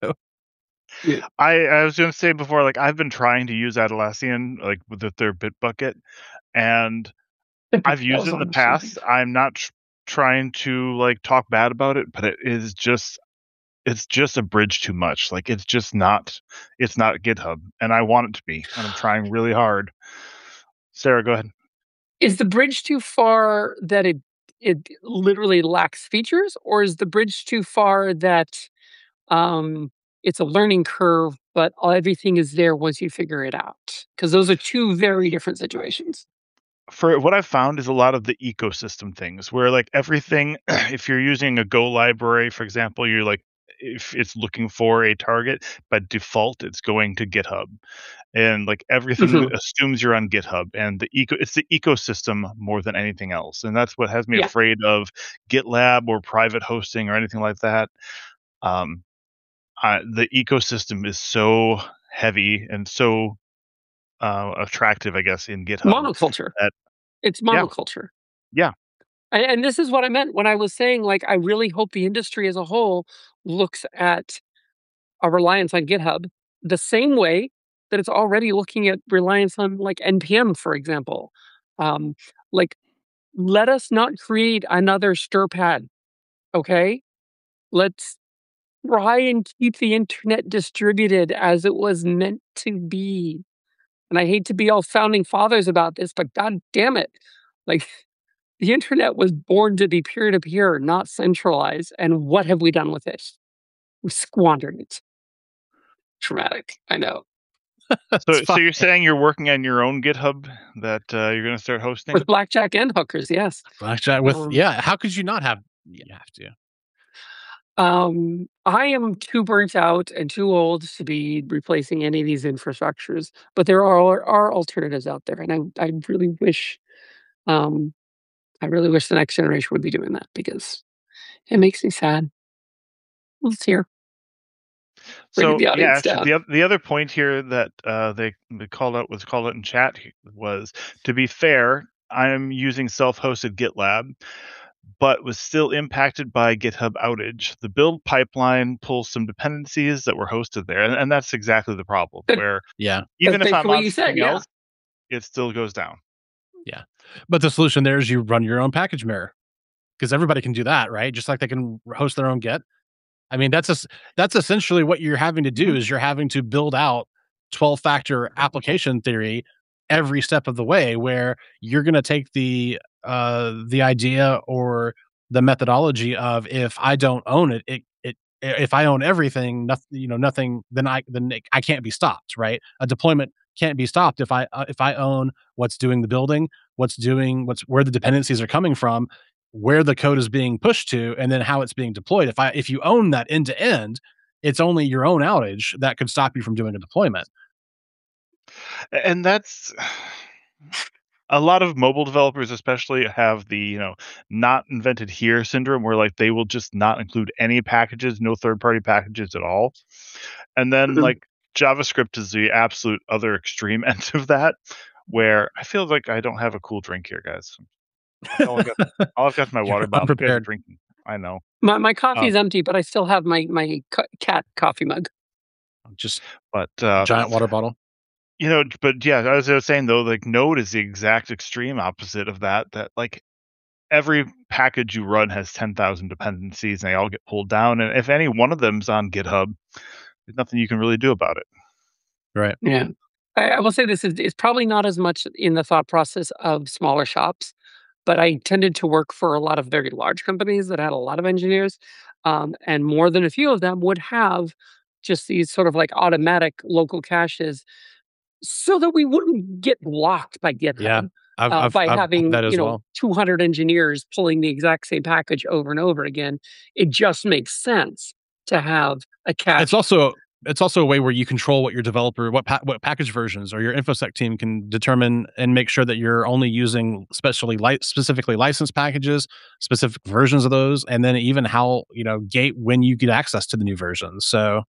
I, I was going to say before, like I've been trying to use Atlassian, like with the- their Bitbucket, and I've used it in the past. I'm not tr- trying to like talk bad about it, but it is just it's just a bridge too much. Like it's just not it's not GitHub, and I want it to be, and I'm trying really hard. Sarah, go ahead. Is the bridge too far that it it literally lacks features, or is the bridge too far that um, it's a learning curve, but everything is there once you figure it out? Because those are two very different situations. For what I've found is a lot of the ecosystem things where like everything, if you're using a Go library, for example, you're like, if it's looking for a target, by default, it's going to GitHub. And like everything Mhm. assumes you're on GitHub, and the eco it's the ecosystem more than anything else. And that's what has me Yeah. afraid of GitLab or private hosting or anything like that. Um, I, the ecosystem is so heavy and so uh, attractive, I guess, in GitHub. Monoculture. That- It's Yeah. monoculture. Yeah. And, and this is what I meant when I was saying, like, I really hope the industry as a whole looks at a reliance on GitHub the same way that it's already looking at reliance on, like, N P M, for example. Um, like, let us not create another stirpad, okay? Let's try and keep the internet distributed as it was meant to be. And I hate to be all founding fathers about this, but god damn it. Like, the internet was born to be peer-to-peer, not centralized. And what have we done with it? We squandered it. Traumatic, I know. So, It's so fine. you're saying you're working on your own GitHub that uh, you're going to start hosting? With blackjack and hookers, yes. Blackjack with Um, yeah. How could you not have? You have to. Um, I am too burnt out and too old to be replacing any of these infrastructures, but there are are alternatives out there, and I I really wish, um, I really wish the next generation would be doing that because it makes me sad. Let's hear. Bringing So the yeah, audience actually, down. the oth- the other point here that uh, they, they called out was called out in chat he- was, to be fair, I'm using self-hosted GitLab, but was still impacted by GitHub outage. The build pipeline pulls some dependencies that were hosted there, and, and that's exactly the problem. Good. Where Yeah, even That's if I'm basically what on you said, something yeah. else, it still goes down. but the solution there is you run your own package mirror because everybody can do that, right? Just like they can host their own Git. I mean, that's a, that's essentially what you're having to do Mhm. is you're having to build out twelve factor application theory every step of the way, where you're going to take the uh, the idea or the methodology of, if I don't own it, it it if I own everything, nothing, you know, nothing, then I then it, I can't be stopped, right? A deployment can't be stopped if I uh, if I own what's doing the building, what's doing what's where the dependencies are coming from, where the code is being pushed to, and then how it's being deployed. If I if you own that end to end, it's only your own outage that could stop you from doing a deployment. And that's a lot of mobile developers especially have the, you know, not invented here syndrome, where like they will just not include any packages, no third-party packages at all. And then Mhm. like JavaScript is the absolute other extreme end of that, where I feel like I don't have a cool drink here, guys. All I've got, all I've got is my water You're bottle. You guys are unprepared. drinking. I know. My my coffee Um, is empty, but I still have my my ca- cat coffee mug. Just But uh, giant water bottle. you know, but yeah, as I was saying though, like Node is the exact extreme opposite of that. That like every package you run has ten thousand dependencies, and they all get pulled down. And if any one of them's on GitHub, there's nothing you can really do about it. Right. Yeah. I, I will say this is it's probably not as much in the thought process of smaller shops, but I tended to work for a lot of very large companies that had a lot of engineers, um, and more than a few of them would have just these sort of like automatic local caches, so that we wouldn't get blocked by GitHub. Yeah. I've, uh, I've, by I've having that as you know well. two hundred engineers pulling the exact same package over and over again. It just makes sense to have a cache. It's also it's also a way where you control what your developer, what pa- what package versions, or your InfoSec team can determine and make sure that you're only using specially li- specifically licensed packages, specific versions of those, and then even how, you know, gate when you get access to the new versions. So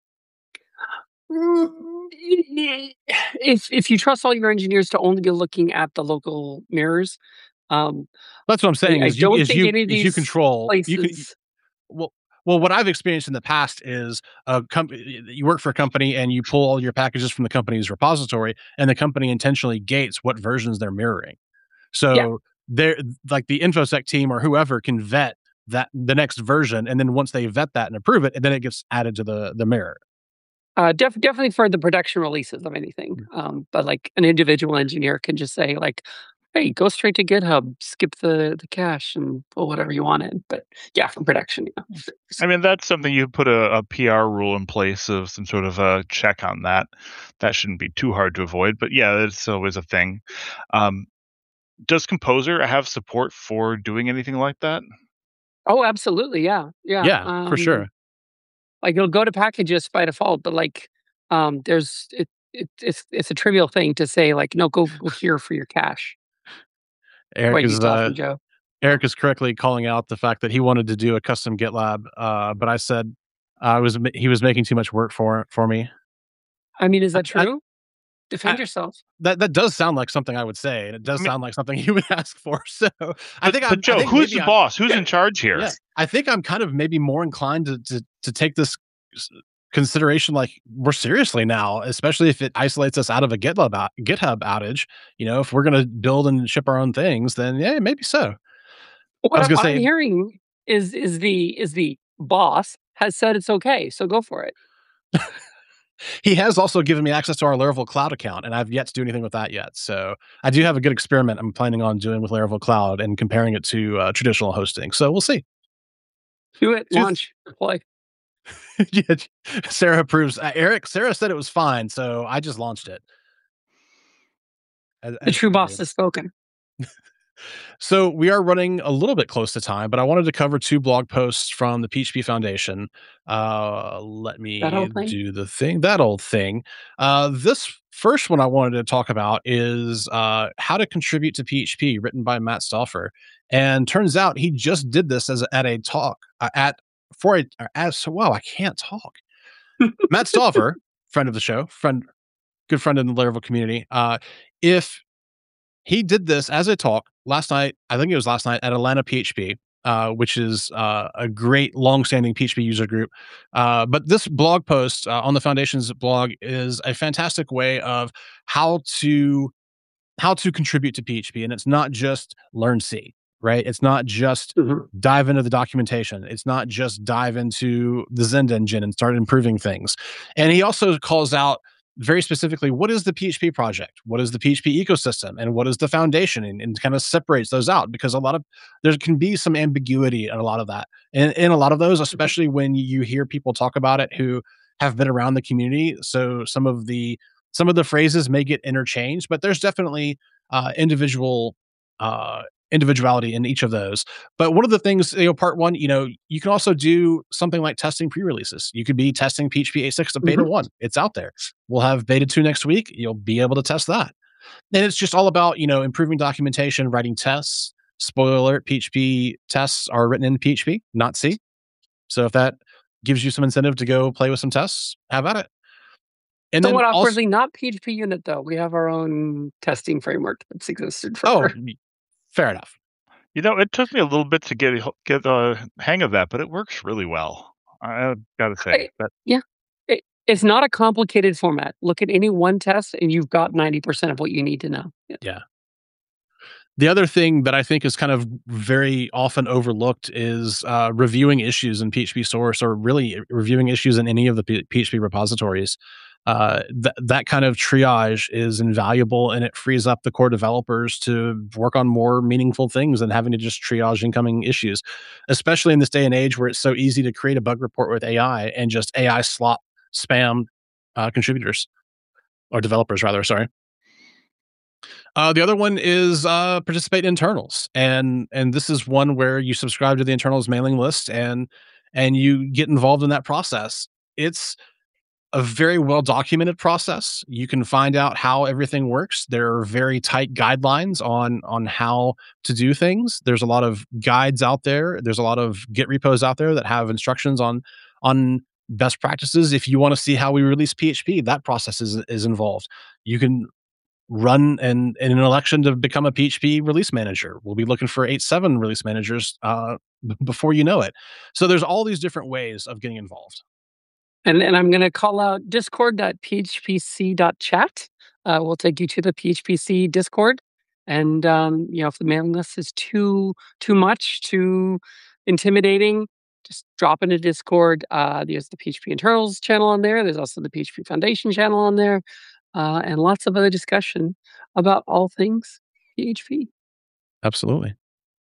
if if you trust all your engineers to only be looking at the local mirrors, um, that's what I'm saying. I Is you don't is think you any of is you these control you can places. well. Well, what I've experienced in the past is a company. You work for a company and you pull all your packages from the company's repository, and the company intentionally gates what versions they're mirroring. So Yeah. they're like the InfoSec team or whoever can vet that the next version, and then once they vet that and approve it, and then it gets added to the the mirror. Uh, def- definitely for the production releases of anything. Um, but like an individual engineer can just say like, "Hey, go straight to GitHub, skip the the cache, and pull whatever you wanted." But yeah, for production, yeah. I mean, that's something you put a, a P R rule in place of some sort of a check on that. That shouldn't be too hard to avoid. But yeah, it's always a thing. Um, does Composer have support for doing anything like that? Oh, absolutely, yeah, yeah, Yeah, for um, sure. Like it'll go to packages by default, but like, um, there's it, it it's it's a trivial thing to say like, no, go go here for your cache. Eric Wait, you is uh, talking, Joe? Eric is correctly calling out the fact that he wanted to do a custom GitLab, uh, but I said I was ma- he was making too much work for for me. I mean, is that I- true? Defend I- yourself. That that does sound like something I would say, and it does I mean- sound like something he would ask for. So I think but I'm, Joe, I think who's maybe the I'm- boss? Who's in charge here? Yeah, I think I'm kind of maybe more inclined to to, to take this s- consideration like more seriously now, especially if it isolates us out of a GitLab out, GitHub outage. You know, if we're going to build and ship our own things, then yeah, maybe so. What, was I, gonna what I'm say- hearing is is the is the boss has said it's okay, so go for it. He has also given me access to our Laravel Cloud account, and I've yet to do anything with that yet. So I do have a good experiment I'm planning on doing with Laravel Cloud and comparing it to uh, traditional hosting. So we'll see. Do it, Just- launch, deploy. Yeah, Sarah approves. Uh, Eric, Sarah said it was fine, so I just launched it. As- The as true you boss do. has spoken. So we are running a little bit close to time, but I wanted to cover two blog posts from the P H P Foundation. Uh, let me That old thing? do the thing, that old thing. Uh, this first one I wanted to talk about is uh, how to contribute to P H P, written by Matt Stauffer. And turns out he just did this as at a talk uh, at for a as wow, I can't talk. Matt Stauffer, friend of the show, friend, good friend in the Laravel community. Uh, if he did this as a talk last night, I think it was last night at Atlanta P H P, uh, which is uh, a great longstanding P H P user group. Uh, but this blog post uh, on the Foundation's blog is a fantastic way of how to how to contribute to P H P, and it's not just learn C, right? It's not just Mhm. dive into the documentation. It's not just dive into the Zend engine and start improving things. And he also calls out very specifically, what is the P H P project? What is the P H P ecosystem? And what is the foundation? And, and kind of separates those out, because a lot of, there can be some ambiguity in a lot of that. And in a lot of those, especially when you hear people talk about it who have been around the community. So some of the, some of the phrases may get interchanged, but there's definitely uh, individual uh, individuality in each of those. But one of the things, you know, part one, you know, you can also do something like testing pre-releases. You could be testing P H P eight point six to beta mm-hmm. one. It's out there. We'll have beta two next week. You'll be able to test that. And it's just all about, you know, improving documentation, writing tests. Spoiler alert, P H P tests are written in P H P, not C. So if that gives you some incentive to go play with some tests, have at it. And Somewhat then awkwardly, also, not P H P unit, though. We have our own testing framework that's existed forever. Oh, fair enough. You know, it took me a little bit to get get the hang of that, but it works really well. I gotta say. I, that. Yeah. It, it's not a complicated format. Look at any one test, and you've got ninety percent of what you need to know. Yeah. yeah. The other thing that I think is kind of very often overlooked is uh, reviewing issues in P H P source, or really reviewing issues in any of the P- PHP repositories. Uh, th- that kind of triage is invaluable, and it frees up the core developers to work on more meaningful things than having to just triage incoming issues, especially in this day and age where it's so easy to create a bug report with A I and just A I slot spam uh, contributors or developers rather, sorry. Uh, the other one is uh, participate in internals, and and this is one where you subscribe to the internals mailing list and and you get involved in that process. It's a very well documented process. You can find out how everything works. There are very tight guidelines on on how to do things. There's a lot of guides out there. There's a lot of Git repos out there that have instructions on on best practices. If you want to see how we release P H P, that process is is involved. You can run an, in an election to become a P H P release manager. We'll be looking for eight point seven release managers uh, b- before you know it. So there's all these different ways of getting involved. And and I'm going to call out discord dot p h p c dot chat. Uh, we'll take you to the P H P C Discord. And um, you know, if the mailing list is too too much, too intimidating, just drop into Discord. Uh, there's the P H P internals channel on there. There's also the P H P Foundation channel on there. Uh, and lots of other discussion about all things P H P. Absolutely.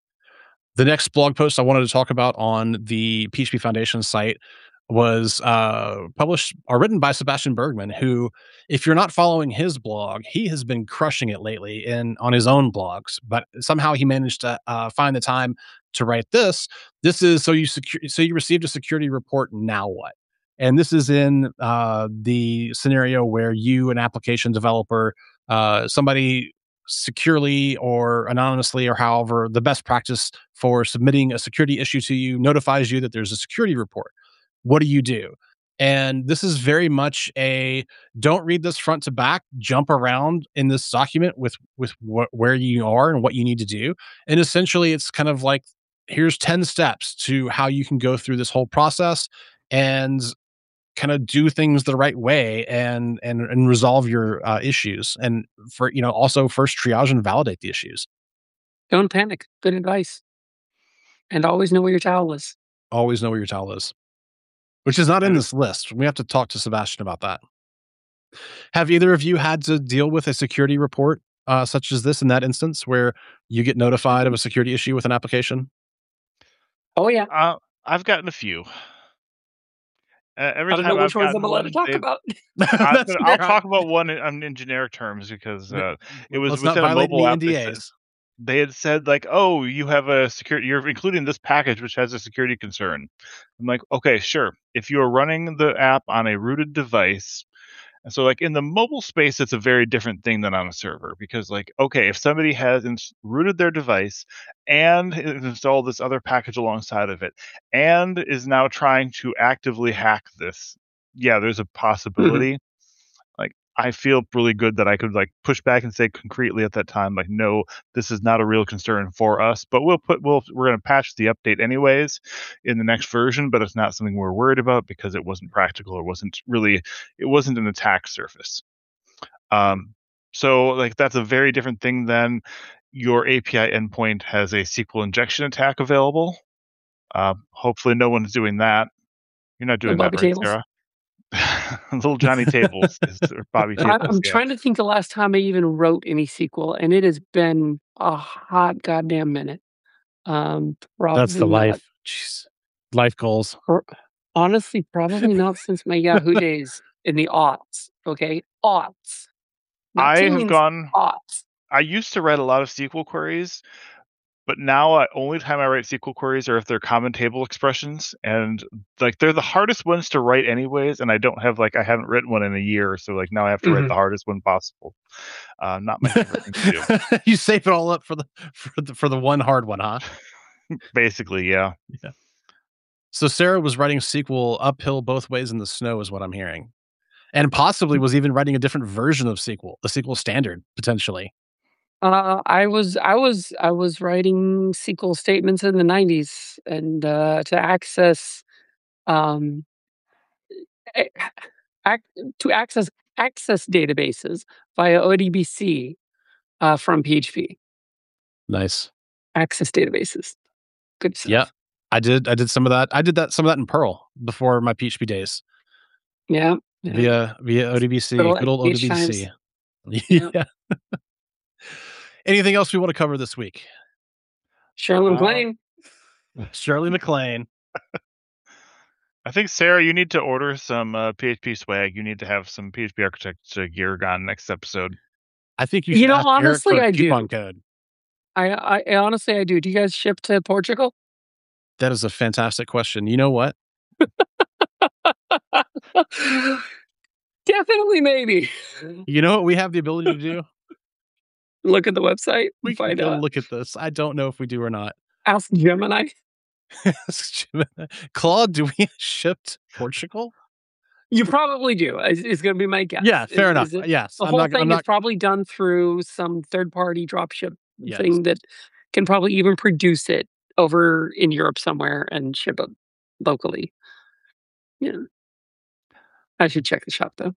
The next blog post I wanted to talk about on the P H P Foundation site was uh, published or written by Sebastian Bergman, who, if you're not following his blog, he has been crushing it lately in on his own blogs. But somehow he managed to uh, find the time to write this. This is so you secu- so you received a security report. Now what? And this is in uh, the scenario where you, an application developer, uh, somebody securely or anonymously or however, the best practice for submitting a security issue to you notifies you that there's a security report. What do you do? And this is very much a don't read this front to back, jump around in this document with with wh- where you are and what you need to do. And essentially, it's kind of like, here's ten steps to how you can go through this whole process and kind of do things the right way and and and resolve your uh, issues. And for, you know, also first triage and validate the issues. Don't panic. Good advice. And always know where your towel is. Always know where your towel is. Which is not in this list. We have to talk to Sebastian about that. Have either of you had to deal with a security report uh, such as this in that instance where you get notified of a security issue with an application? Oh, yeah. Uh, I've gotten a few. Uh, every I don't time know which I've ones I'm gotten allowed one, to talk they- about. I'm gonna- I'll talk about one in, in generic terms because uh, it was Let's not within a violate mobile any app. They N D said, As. they had said like, "Oh, you have a security. You're including this package which has a security concern." I'm like, "Okay, sure. If you are running the app on a rooted device." And so, like in the mobile space, it's a very different thing than on a server because, like, okay, if somebody has ins- rooted their device and has installed this other package alongside of it and is now trying to actively hack this, yeah, there's a possibility. Like, I feel really good that I could like push back and say concretely at that time, like, no, this is not a real concern for us, but we'll put we'll we're going to patch the update anyways in the next version, but it's not something we're worried about because it wasn't practical or wasn't really it wasn't an attack surface. Um, so like that's a very different thing than your A P I endpoint has a S Q L injection attack available. Uh, hopefully, no one's doing that. You're not doing No that, Bobby right, tables. Sarah? Little Johnny Tables is or Bobby I, Tables. I'm yeah. trying to think the last time I even wrote any S Q L, and it has been a hot goddamn minute. Um, probably That's the not- life. Jeez. Life goals. Or, honestly, probably not since my Yahoo days in the aughts. Okay, aughts. Not I have teens, gone. aughts. I used to write a lot of S Q L queries, but now I only time I write S Q L queries are if they're common table expressions, and like they're the hardest ones to write anyways. And I don't have like I haven't written one in a year, so like now I have to Mhm. write the hardest one possible. Uh, not my favorite thing to do. You save it all up for the for the for the one hard one, huh? Basically, yeah. So Sarah was writing S Q L uphill both ways in the snow, is what I'm hearing, and possibly was even writing a different version of S Q L, the S Q L standard, potentially. Uh, I was I was I was writing S Q L statements in the nineties, and uh, to access um, a- ac- to access access databases via O D B C uh, from P H P. Nice. Access databases, good stuff. Yeah, I did. I did some of that. I did that some of that in Perl before my P H P days yeah, yeah. via via O D B C. Good old Good old O D H B C. times. Yeah. Anything else we want to cover this week? Shirley Uh, MacLaine. Shirley MacLaine. I think Sarah, you need to order some uh, P H P swag. You need to have some P H P architecture gear gone next episode. I think you You should know, ask Eric honestly, for a I do. coupon code. I, I I honestly I do. Do you guys ship to Portugal? That is a fantastic question. You know what? Definitely, maybe. You know what we have the ability to do? Look at the website. We and can find go out. look at this. I don't know if we do or not. Ask Gemini. Claude, do we ship to Portugal? You probably do. Is, is going to be my guess. Yeah, fair Is- enough. is it- Yes, the I'm whole not. thing I'm is not. probably done through some third-party dropship Yes. thing that can probably even produce it over in Europe somewhere and ship it locally. Yeah. I should check the shop though.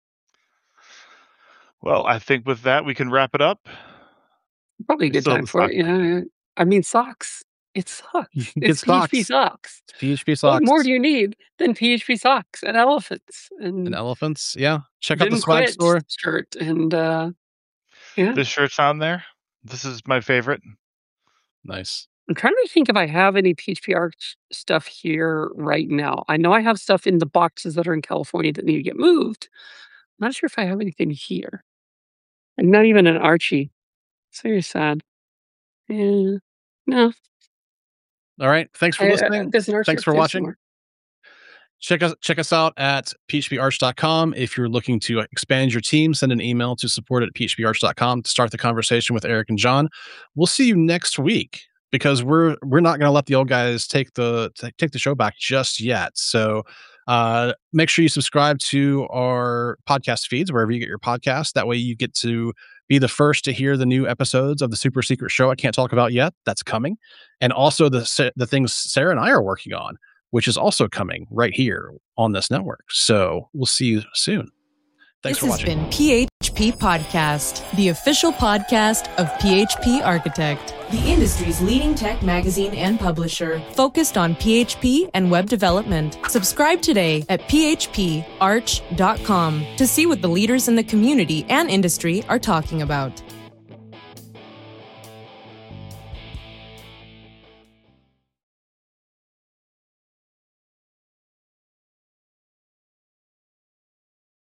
Well, I think with that we can wrap it up. Probably a We good still have time the for it. sock Yeah, yeah. I mean, socks. It sucks. You can get It's P H P socks. socks. It's P H P What socks. more do you need than P H P socks and elephants and, and elephants? Yeah. Check out the didn't swag quit store. shirt and uh, yeah. This shirt's on there. This is my favorite. Nice. I'm trying to think if I have any P H P Arch stuff here right now. I know I have stuff in the boxes that are in California that need to get moved. I'm not sure if I have anything here. And not even an Archie. So you're sad. Yeah. No. All right. Thanks for I- I- listening. there's an Archie Thanks for upstairs watching. somewhere. Check us check us out at P H P arch dot com. If you're looking to expand your team, send an email to support at P H P arch dot com to start the conversation with Eric and John. We'll see you next week because we're we're not going to let the old guys take the t- take the show back just yet. So uh, make sure you subscribe to our podcast feeds wherever you get your podcasts. That way you get to be the first to hear the new episodes of the super secret show I can't talk about yet. That's coming. And also the the things Sarah and I are working on, which is also coming right here on this network. So we'll see you soon. Thanks this for has watching. been P H P Podcast, the official podcast of P H P Architect, the industry's leading tech magazine and publisher, focused on P H P and web development. Subscribe today at P H P arch dot com to see what the leaders in the community and industry are talking about.